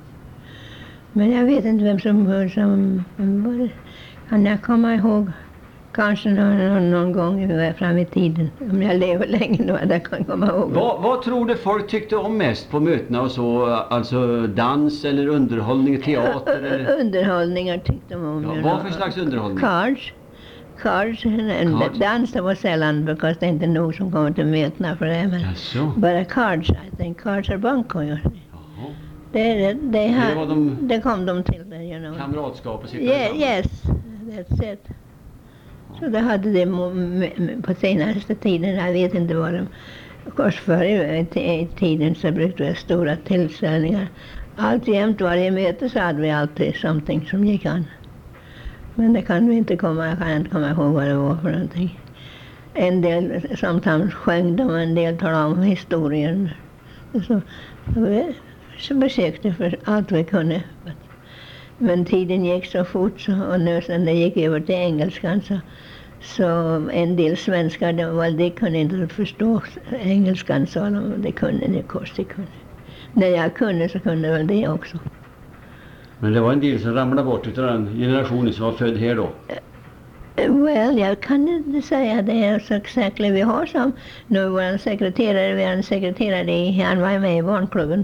Men jag vet inte vem som var som var det. Kan jag komma ihåg kanske någon, någon, någon gång fram i tiden. Om jag lever länge då att jag kan komma ihåg. Vad, vad tror du folk tyckte om mest på mötena och så? Alltså dans eller underhållning, teater? Eller? Underhållningar tyckte de om. Ja, you vad know. för slags underhållning? Cards. Cards. And Cards. Dans det var sällan, because det är inte nog som kommer till mötena för det. Men Jaså? bara cards, I think. Cards are bunko. Jaha. Det, det, det, Det var de- det kom de till det, you know. Kamratskap och sitta Yeah, tillsammans. yes, that's it. Så det hade det mo- m- m- på senaste tiden, jag vet inte vad de... Kors förr i t- i tiden så brukade vi ha stora tillställningar. Alltjämt varje möte så hade vi alltid something som gick an. Men det kan vi inte komma, jag kan inte komma ihåg vad det var för någonting. En del sometimes sjöng de, en del talade om historien. Så, så vi så besökte för allt vi kunde. Men tiden gick så fort så, och nu sen det gick över till engelskan så, så en del svenskar de, well, de kunde inte förstå engelskan så de, de kunde det kors de kunde. När jag kunde så kunde väl det också. Men det var en del som ramlade bort utav den generationen som var född här då. Well, jag kan inte säga det så exakt. Vi har som nu vår sekreterare, vi har en sekreterare i, han var med i barnklubben.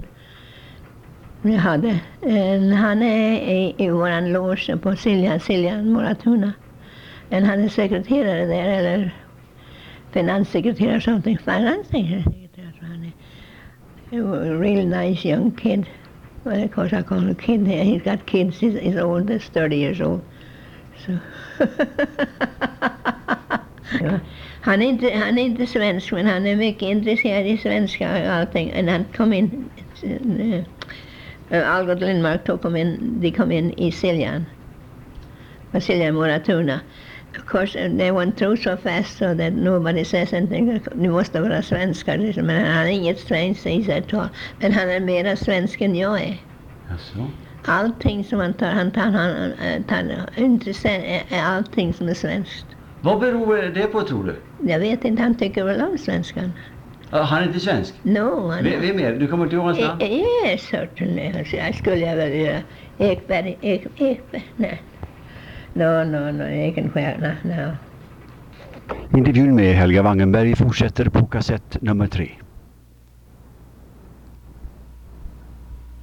Vi hade, en, han är i, i våran loge på Siljan, Siljan Moratuna. En han är sekreterare där, eller finanssekreterare, something, finanssekreterare, så han är. He was a real nice young kid. Well, of course I call him a kid. He's got kids, he's, he's old, he's thirty years old. So. Ja, han, är inte, han är inte svensk, men han är mycket intresserad i svenska och allting. Och han kom in, uh, Algot Lindmark tog kom in, de kom in i Siljan, på Siljan Moratuna. Of course, they went through so fast so that nobody says anything. Ni måste vara svenskar, liksom. Men han har inget svenskt i sig. Men han är mera svensk än jag är. Jaså? Allting som han tar, han tar, han, han tar intresse är allting som är svenskt. Vad beror det på, tror du? Jag vet inte, han tycker väl om svenskan. Ah, han är inte svensk? No, han V- Vem är det? Du kommer inte ihåg hans namn? Yes, certainly. Alltså, jag skulle jag väl göra. Ekberg, Ek, Ekberg, nej. No, no, no, Ekenstierna, no. Intervjun med Helga Wangenberg fortsätter på kassett nummer tre.